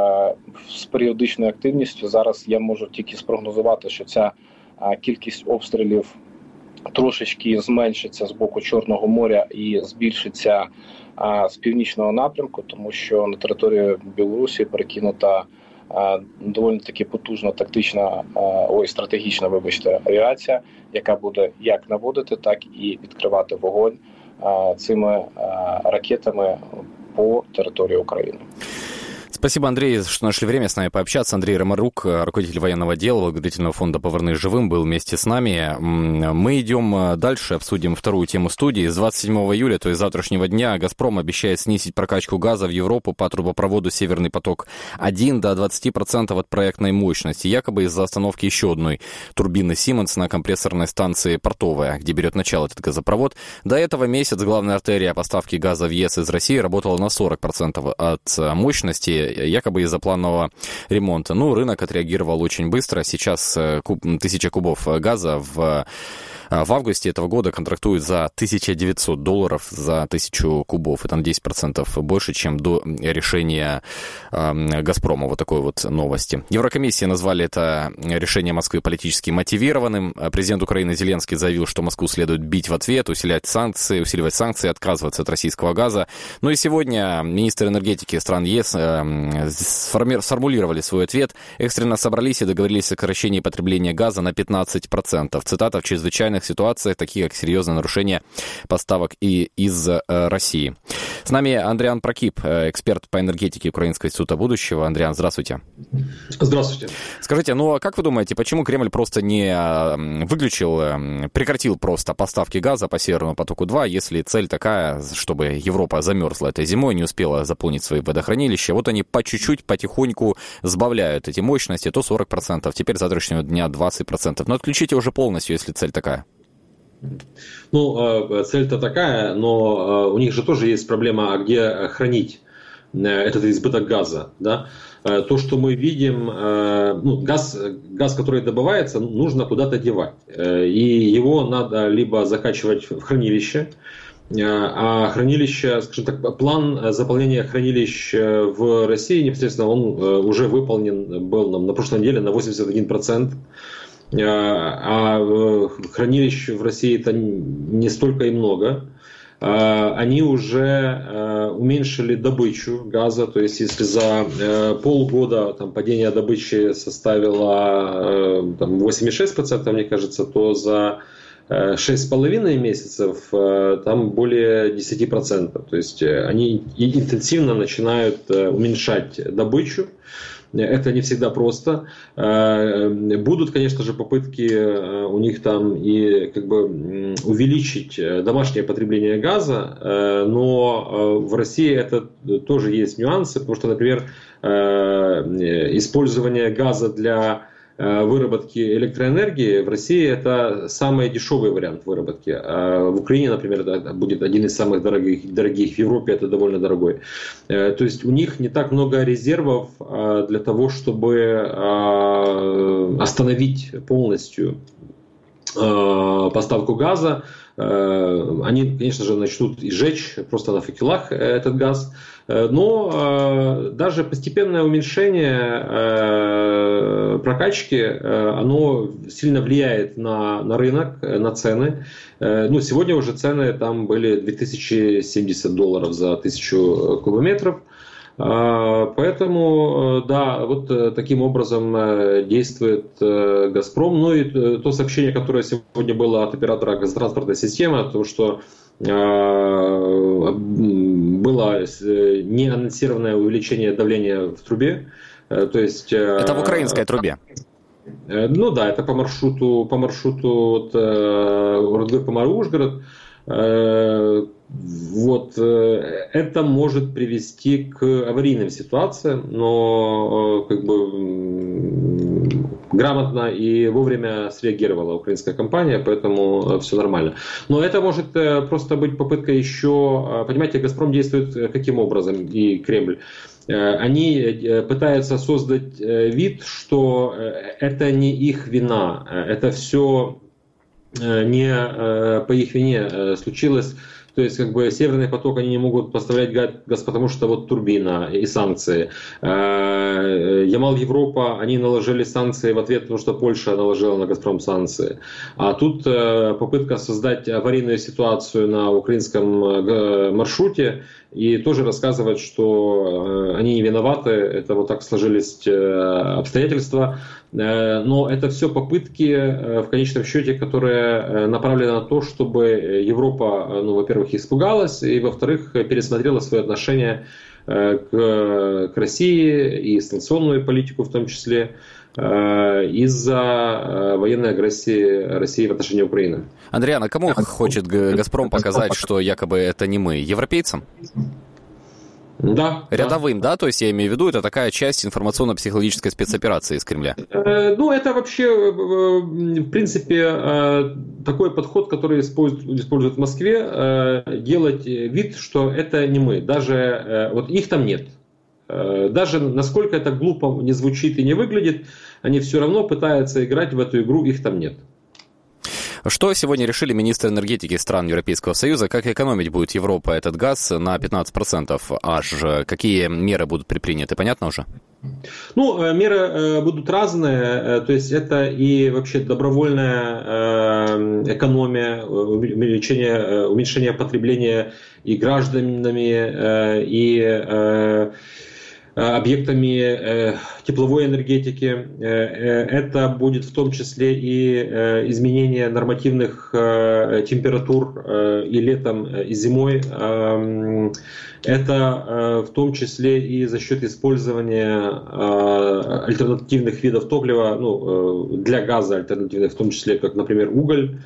з періодичною активністю. Зараз я можу тільки спрогнозувати, що ця кількість обстрілів трошечки зменшиться з боку Чорного моря і збільшиться а, з північного напрямку, тому що на територію Білорусі перекинута а, доволі таки потужна тактична, а, ой, стратегічна, вибачте, авіація, яка буде як наводити, так і відкривати вогонь а, цими а, ракетами по территории Украины. Спасибо, Андрей, что нашли время с нами пообщаться. Андрей Ромарук, руководитель военного отдела благотворительного фонда «Повернись живым», был вместе с нами. Мы идем дальше, обсудим вторую тему студии. С двадцать седьмого июля, то есть завтрашнего дня, «Газпром» обещает снизить прокачку газа в Европу по трубопроводу «Северный поток-один» до двадцати процентов от проектной мощности, якобы из-за остановки еще одной турбины «Сименс» на компрессорной станции «Портовая», где берет начало этот газопровод. До этого месяц главная артерия поставки газа в ЕС из России работала на сорок процентов от мощности, якобы из-за планового ремонта. Ну, рынок отреагировал очень быстро. Сейчас куб, тысяча кубов газа в, в августе этого года контрактуют за тысяча девятьсот долларов за тысячу кубов. Это на десять процентов больше, чем до решения э, «Газпрома». Вот такой вот новости. Еврокомиссия назвали это решение Москвы политически мотивированным. Президент Украины Зеленский заявил, что Москву следует бить в ответ, усилять санкции, усиливать санкции, отказываться от российского газа. Ну и сегодня министры энергетики стран ЕС э, сформулировали свой ответ. Экстренно собрались и договорились о сокращении потребления газа на пятнадцать процентов. Цитата: «В чрезвычайных ситуациях, таких как серьезное нарушение поставок и из э, России». С нами Андриан Прокип, эксперт по энергетике Украинского института будущего. Андриан, здравствуйте. Здравствуйте. Скажите, ну а как вы думаете, почему Кремль просто не выключил, прекратил просто поставки газа по Северному потоку-два, если цель такая, чтобы Европа замерзла этой зимой, не успела заполнить свои водохранилища? Вот они по чуть-чуть, потихоньку сбавляют эти мощности, то сорок процентов, теперь с завтрашнего дня двадцать процентов. Но отключите уже полностью, если цель такая. Ну, цель-то такая, но у них же тоже есть проблема, а где хранить этот избыток газа, да? То, что мы видим, ну, газ, газ, который добывается, нужно куда-то девать. И его надо либо закачивать в хранилище, а хранилище, скажем так, план заполнения хранилищ в России непосредственно он уже выполнен был на, на прошлой неделе на восемьдесят один процент. А хранилищ в России это не столько и много. Они уже уменьшили добычу газа, то есть если за полгода там, падение добычи составило там, восемь целых шесть десятых процента, мне кажется, то за шесть с половиной месяцев там более десять процентов. То есть они интенсивно начинают уменьшать добычу. Это не всегда просто. Будут, конечно же, попытки у них там и как бы увеличить домашнее потребление газа, но в России это тоже есть нюансы, потому что, например, использование газа для выработки электроэнергии в России это самый дешевый вариант выработки. А в Украине, например, это будет один из самых дорогих, дорогих, в Европе это довольно дорогой. То есть у них не так много резервов для того, чтобы остановить полностью поставку газа. Они, конечно же, начнут и сжечь просто на факелах этот газ. Но даже постепенное уменьшение прокачки, оно сильно влияет на, на рынок, на цены. Ну, сегодня уже цены там были две тысячи семьдесят долларов за тысячу кубометров. Поэтому, да, вот таким образом действует «Газпром». Ну и то сообщение, которое сегодня было от оператора газотранспортной системы, то, что было неанонсированное увеличение давления в трубе. То есть, это в украинской трубе? Ну да, это по маршруту, по маршруту от Городок-Ужгород. Вот это может привести к аварийным ситуациям, но как бы грамотно и вовремя среагировала украинская компания, поэтому все нормально. Но это может просто быть попытка еще... Понимаете, «Газпром» действует каким образом, и Кремль? Они пытаются создать вид, что это не их вина, это все не по их вине случилось. То есть, как бы, Северный поток они не могут поставлять газ, потому что вот турбина и санкции. Ямал-Европа, они наложили санкции в ответ, потому что Польша наложила на «Газпром» санкции. А тут попытка создать аварийную ситуацию на украинском маршруте и тоже рассказывать, что они не виноваты, это вот так сложились обстоятельства. Но это все попытки, в конечном счете, которые направлены на то, чтобы Европа, ну, во-первых, испугалась, и, во-вторых, пересмотрела свои отношения к, к России и санкционную политику в том числе из-за военной агрессии России в отношении Украины. Андриан, а кому хочет «Газпром» показать, что якобы это не мы? Европейцам? Да. Рядовым, да. да? То есть я имею в виду, это такая часть информационно-психологической спецоперации из Кремля. Э, ну, это вообще, в принципе, такой подход, который используют, используют в Москве, делать вид, что это не мы. Даже вот их там нет. Даже насколько это глупо не звучит и не выглядит, они все равно пытаются играть в эту игру, их там нет. Что сегодня решили министры энергетики стран Европейского Союза? Как экономить будет Европа этот газ на пятнадцать процентов аж? Какие меры будут предприняты? Понятно уже? Ну, меры будут разные. То есть это и вообще добровольная экономия, увеличение, уменьшение потребления и гражданами, и объектами э, тепловой энергетики. Э, это будет в том числе и э, изменение нормативных э, температур э, и летом, и зимой. Э, это э, в том числе и за счет использования э, альтернативных видов топлива, ну, э, для газа альтернативных, в том числе, как, например, уголь.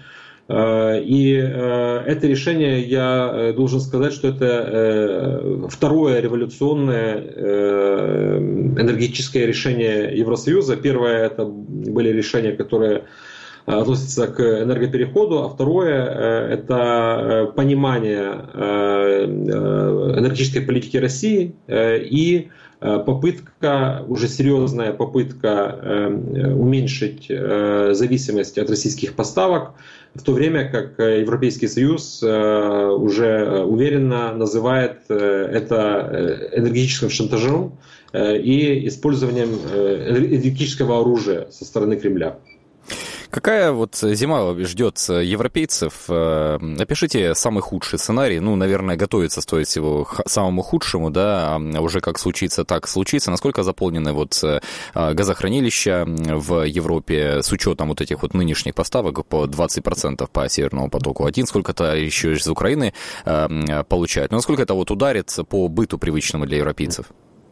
И это решение, я должен сказать, что это второе революционное энергетическое решение Евросоюза. Первое — это были решения, которые относятся к энергопереходу, а второе — это понимание энергетической политики России и попытка, уже серьезная попытка уменьшить зависимость от российских поставок, в то время как Европейский Союз уже уверенно называет это энергетическим шантажом и использованием энергетического оружия со стороны Кремля. Какая вот зима ждет европейцев? Опишите самый худший сценарий. Ну, наверное, готовиться стоит всего к самому худшему, да, а уже как случится, так случится. Насколько заполнены вот газохранилища в Европе с учетом вот этих вот нынешних поставок по двадцать процентов по Северному потоку один, сколько-то еще из Украины получают. Но насколько это вот ударит по быту привычному для европейцев?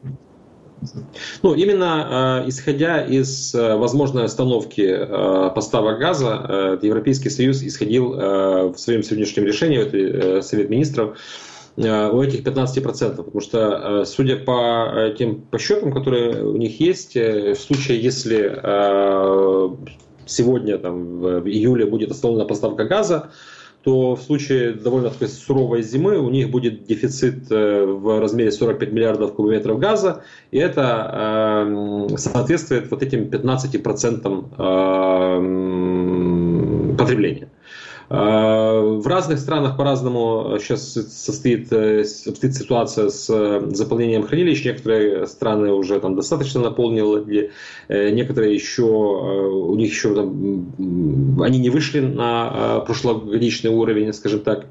Ну, именно э, исходя из э, возможной остановки э, поставок газа, э, Европейский Союз исходил э, в своем сегодняшнем решении, это э, Совет Министров, э, у этих пятнадцати процентов. Потому что, э, судя по э, тем подсчетам, которые у них есть, э, в случае, если э, сегодня, там, в июле будет остановлена поставка газа, то в случае довольно такой суровой зимы у них будет дефицит в размере сорок пять миллиардов кубометров газа, и это э, соответствует вот этим пятнадцати процентам э, потребления. В разных странах по-разному сейчас состоит, состоит ситуация с заполнением хранилищ. Некоторые страны уже там достаточно наполнили, некоторые еще, у них еще там, они не вышли на прошлогодичный уровень, скажем так.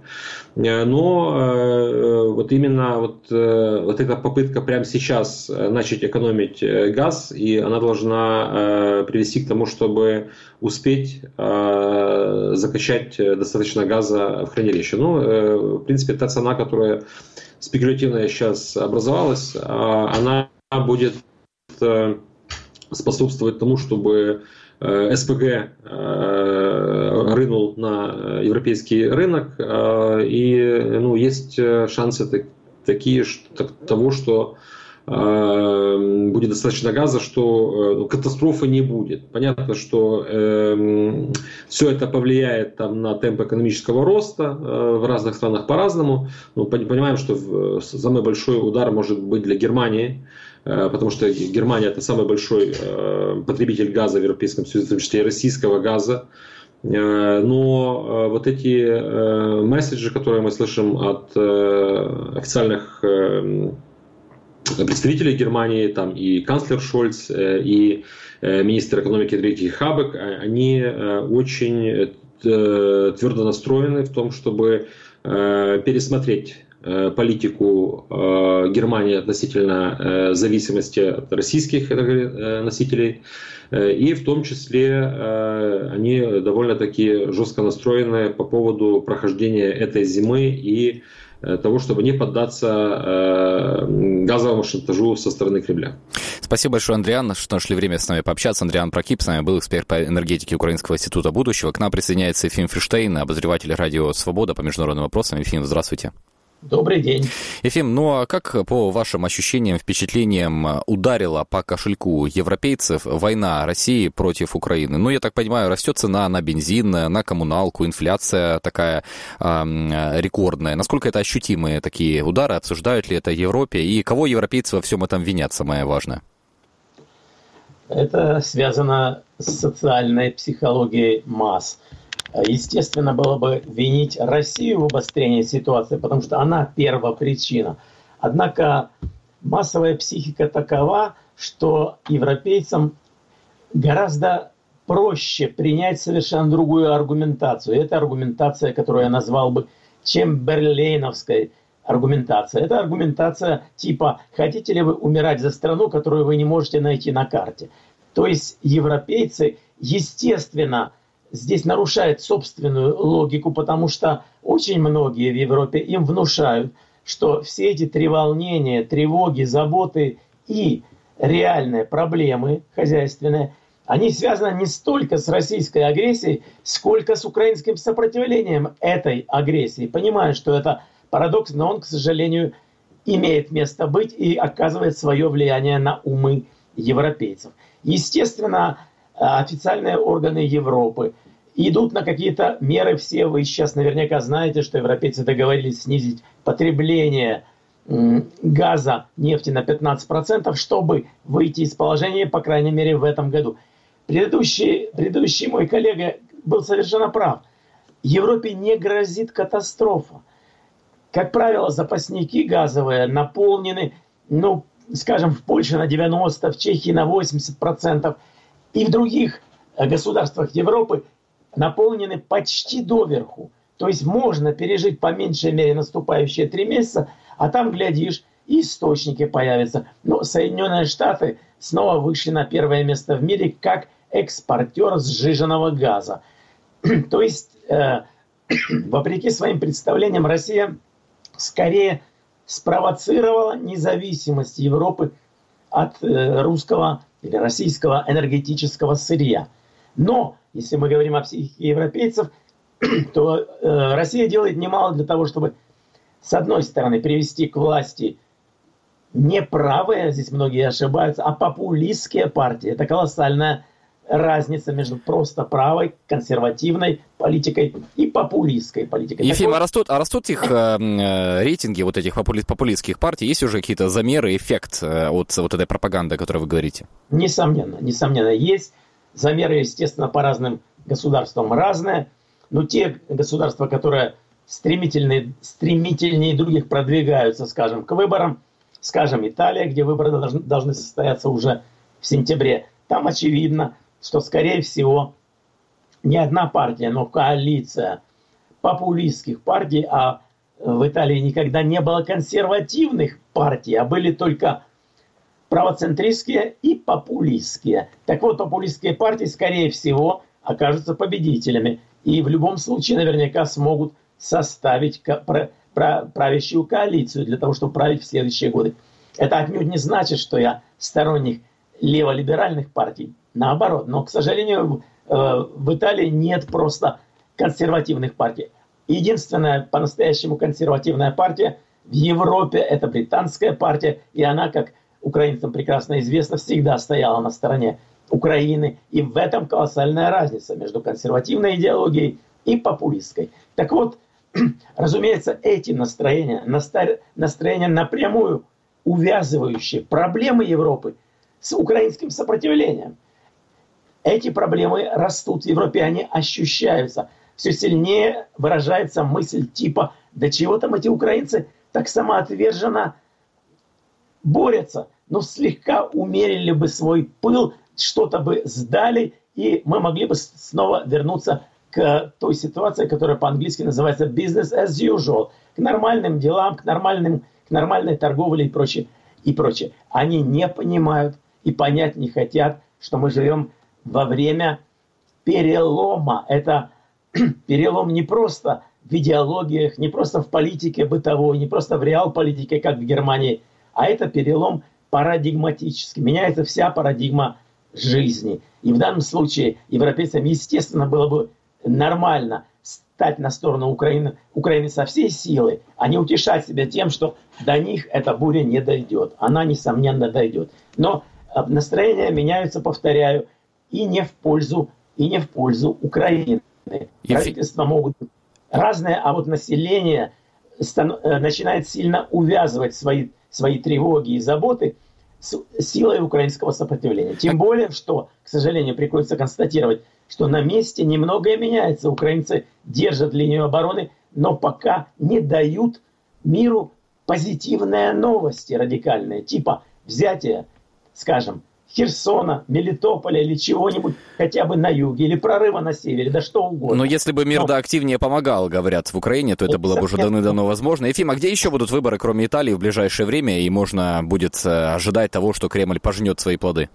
Но вот именно вот, вот эта попытка прямо сейчас начать экономить газ, и она должна привести к тому, чтобы успеть закачать достаточно газа в хранилище. Ну, в принципе, та цена, которая спекулятивная сейчас образовалась, она будет способствовать тому, чтобы СПГ рынул на европейский рынок, и ну, есть шансы такие что, того, что будет достаточно газа, что катастрофы не будет. Понятно, что э, все это повлияет там, на темп экономического роста э, в разных странах по-разному. Но понимаем, что самый большой удар может быть для Германии, э, потому что Германия это самый большой э, потребитель газа в Европейском Союзе, в том числе и российского газа. Э, но э, вот эти э, месседжи, которые мы слышим от э, официальных э, представители Германии, там и канцлер Шольц, и министр экономики Дрейки Хабек, они очень твердо настроены в том, чтобы пересмотреть политику Германии относительно зависимости от российских носителей. И в том числе они довольно-таки жестко настроены по поводу прохождения этой зимы и того, чтобы не поддаться э, газовому шантажу со стороны Кремля. Спасибо большое, Андриан, что нашли время с нами пообщаться. Андриан Прокип с нами был, эксперт по энергетике Украинского института будущего. К нам присоединяется Ефим Ферштейн, обозреватель радио «Свобода» по международным вопросам. Ефим, здравствуйте. Добрый день. Ефим, ну а как по вашим ощущениям, впечатлениям ударила по кошельку европейцев война России против Украины? Ну, я так понимаю, растет цена на бензин, на коммуналку, инфляция такая э, рекордная. Насколько это ощутимые такие удары? Обсуждают ли это в Европе? И кого европейцы во всем этом винят, самое важное? Это связано с социальной психологией масс. Естественно, было бы винить Россию в обострении ситуации, потому что она первопричина. Однако массовая психика такова, что европейцам гораздо проще принять совершенно другую аргументацию. Это аргументация, которую я назвал бы чемберлейновской аргументацией. Это аргументация типа «хотите ли вы умирать за страну, которую вы не можете найти на карте?». То есть европейцы, естественно, здесь нарушает собственную логику, потому что очень многие в Европе им внушают, что все эти треволнения, тревоги, заботы и реальные проблемы хозяйственные, они связаны не столько с российской агрессией, сколько с украинским сопротивлением этой агрессии. Понимаю, что это парадокс, но он, к сожалению, имеет место быть и оказывает свое влияние на умы европейцев. Естественно, официальные органы Европы идут на какие-то меры. Все вы сейчас наверняка знаете, что европейцы договорились снизить потребление газа, нефти на пятнадцать процентов, чтобы выйти из положения, по крайней мере, в этом году. Предыдущий, предыдущий мой коллега был совершенно прав. Европе не грозит катастрофа. Как правило, запасники газовые наполнены, ну, скажем, в Польше на девяносто процентов, в Чехии на восемьдесят процентов. И в других государствах Европы наполнены почти доверху. То есть можно пережить по меньшей мере наступающие три месяца, а там, глядишь, и источники появятся. Но Соединенные Штаты снова вышли на первое место в мире как экспортер сжиженного газа. То есть, э, вопреки своим представлениям, Россия скорее спровоцировала независимость Европы от э, русского или российского энергетического сырья. Но, если мы говорим о психике европейцев, то э, Россия делает немало для того, чтобы, с одной стороны, привести к власти не правые, здесь многие ошибаются, а популистские партии. Это колоссальная разница между просто правой, консервативной политикой и популистской политикой. Ефим, а растут, а растут их э, рейтинги вот этих попули, популистских партий? Есть уже какие-то замеры, эффект э, от вот этой пропаганды, о которой вы говорите? Несомненно, несомненно, есть. Замеры, естественно, по разным государствам разные. Но те государства, которые стремительнее, стремительнее других продвигаются, скажем, к выборам, скажем, Италия, где выборы должны, должны состояться уже в сентябре, там очевидно, что, скорее всего, не одна партия, но коалиция популистских партий, а в Италии никогда не было консервативных партий, а были только правоцентристские и популистские. Так вот, популистские партии, скорее всего, окажутся победителями. И в любом случае наверняка смогут составить правящую коалицию для того, чтобы править в следующие годы. Это отнюдь не значит, что я сторонник леволиберальных партий. Наоборот. Но, к сожалению, в Италии нет просто консервативных партий. Единственная по-настоящему консервативная партия в Европе – это британская партия. И она, как украинцам прекрасно известно, всегда стояла на стороне Украины. И в этом колоссальная разница между консервативной идеологией и популистской. Так вот, разумеется, эти настроения, настроения напрямую увязывающие проблемы Европы с украинским сопротивлением. Эти проблемы растут в Европе, они ощущаются. Все сильнее выражается мысль типа, да чего там эти украинцы так самоотверженно борются. Но слегка умерили бы свой пыл, что-то бы сдали, и мы могли бы снова вернуться к той ситуации, которая по-английски называется business as usual, к нормальным делам, к, нормальным, к нормальной торговле и прочее, и прочее. Они не понимают и понять не хотят, что мы живем во время перелома. Это перелом не просто в идеологиях, не просто в политике бытовой, не просто в реал-политике, как в Германии, а это перелом парадигматический. Меняется вся парадигма жизни. И в данном случае европейцам, естественно, было бы нормально стать на сторону Украины, Украины со всей силы, а не утешать себя тем, что до них эта буря не дойдет. Она, несомненно, дойдет. Но настроения меняются, повторяю, и не в пользу, и не в пользу Украины. Правительства могут быть разные, а вот население станов... начинает сильно увязывать свои, свои тревоги и заботы с силой украинского сопротивления. Тем более, что, к сожалению, приходится констатировать, что на месте немногое меняется. Украинцы держат линию обороны, но пока не дают миру позитивные новости радикальные, типа взятия, скажем, Херсона, Мелитополя или чего-нибудь хотя бы на юге, или прорыва на севере, да что угодно. Но если бы мир Но... да активнее помогал, говорят, в Украине, то это было бы уже давно возможно. Ефим, а где еще будут выборы, кроме Италии, в ближайшее время, и можно будет ожидать того, что Кремль пожнет свои плоды?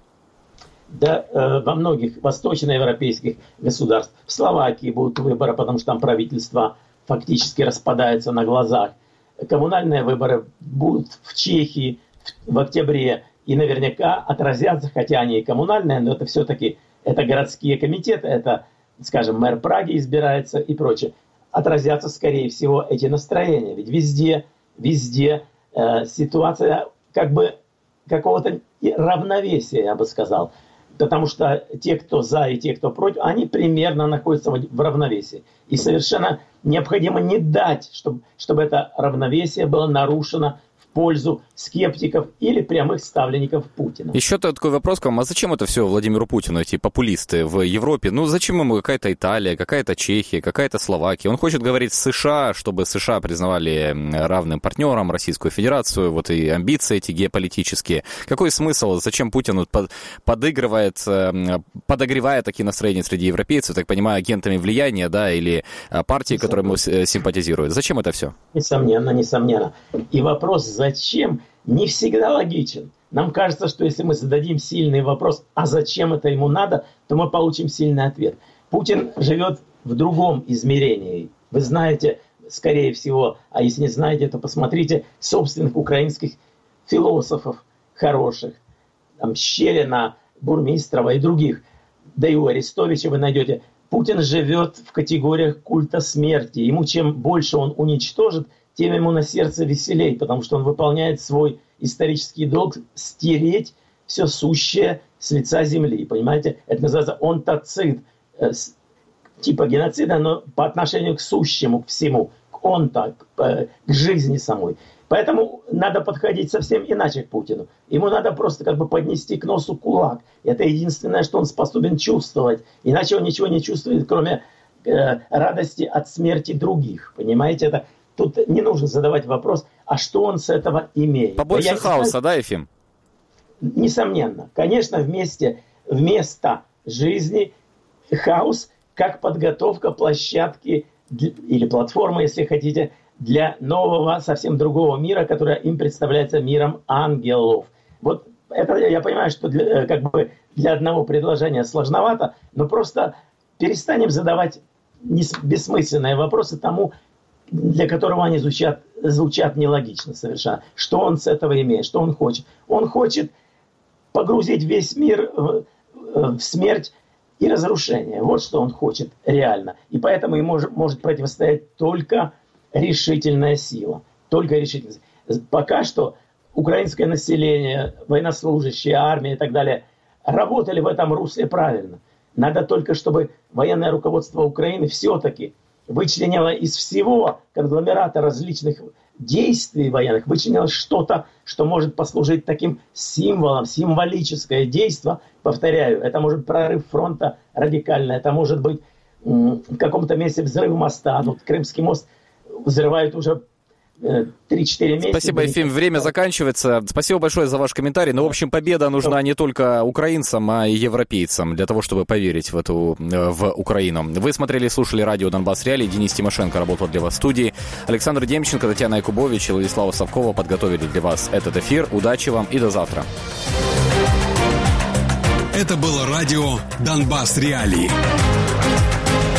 Да, э, во многих восточноевропейских государствах. В Словакии будут выборы, потому что там правительство фактически распадается на глазах. Коммунальные выборы будут в Чехии в, в октябре. И наверняка отразятся, хотя они и коммунальные, но это все-таки это городские комитеты, это, скажем, мэр Праги избирается и прочее. Отразятся, скорее всего, эти настроения. Ведь везде, везде э, ситуация как бы какого-то равновесия, я бы сказал. Потому что те, кто за и те, кто против, они примерно находятся в равновесии. И совершенно необходимо не дать, чтобы, чтобы это равновесие было нарушено в пользу скептиков или прямых ставленников Путина. Еще такой вопрос к вам. А зачем это все Владимиру Путину, эти популисты в Европе? Ну, зачем ему какая-то Италия, какая-то Чехия, какая-то Словакия? Он хочет говорить с США, чтобы США признавали равным партнером Российскую Федерацию, вот и амбиции эти геополитические. Какой смысл? Зачем Путин подыгрывает, подогревает такие настроения среди европейцев, так понимаю, агентами влияния, да, или партии, которые ему симпатизируют? Зачем это все? Несомненно, несомненно. И вопрос, зачем, не всегда логичен. Нам кажется, что если мы зададим сильный вопрос, а зачем это ему надо, то мы получим сильный ответ. Путин живет в другом измерении. Вы знаете, скорее всего, а если не знаете, то посмотрите собственных украинских философов хороших. Там Щелина, Бурмистрова и других. Да и у Арестовича вы найдете. Путин живет в категориях культа смерти. Ему чем больше он уничтожит, тем ему на сердце веселей, потому что он выполняет свой исторический долг стереть все сущее с лица земли. Понимаете? Это называется онтоцид. Э, типа геноцида, но по отношению к сущему, к всему. К онто, к, э, к жизни самой. Поэтому надо подходить совсем иначе к Путину. Ему надо просто как бы поднести к носу кулак. Это единственное, что он способен чувствовать. Иначе он ничего не чувствует, кроме э, радости от смерти других. Понимаете? Это тут не нужно задавать вопрос, а что он с этого имеет. Побольше Я хаоса, знаю, да, Ефим? Несомненно. Конечно, вместе, вместо жизни хаос, как подготовка площадки для, или платформы, если хотите, для нового, совсем другого мира, который им представляется миром ангелов. Вот это я понимаю, что для, как бы для одного предложения сложновато, но просто перестанем задавать бессмысленные вопросы тому, для которого они звучат, звучат нелогично совершенно. Что он с этого имеет, что он хочет? Он хочет погрузить весь мир в, в смерть и разрушение. Вот что он хочет реально. И поэтому ему может, может противостоять только решительная сила. Только решительность. Пока что украинское население, военнослужащие, армия и так далее работали в этом русле правильно. Надо только, чтобы военное руководство Украины все-таки вычленило из всего конгломерата различных действий военных, вычленило что-то, что может послужить таким символом, символическое действие. Повторяю, это может быть прорыв фронта радикальный, это может быть м- в каком-то месте взрыв моста. Вот Крымский мост взрывают уже три-четыре месяца. Спасибо, Ефим. Время заканчивается. Спасибо большое за ваш комментарий. Но, в общем, победа нужна не только украинцам, а и европейцам для того, чтобы поверить в эту, в Украину. Вы смотрели и слушали радио «Донбасс Реалии». Денис Тимошенко работал для вас в студии. Александр Демченко, Татьяна Якубович и Владислава Совкова подготовили для вас этот эфир. Удачи вам и до завтра. Это было радио «Донбасс Реалии».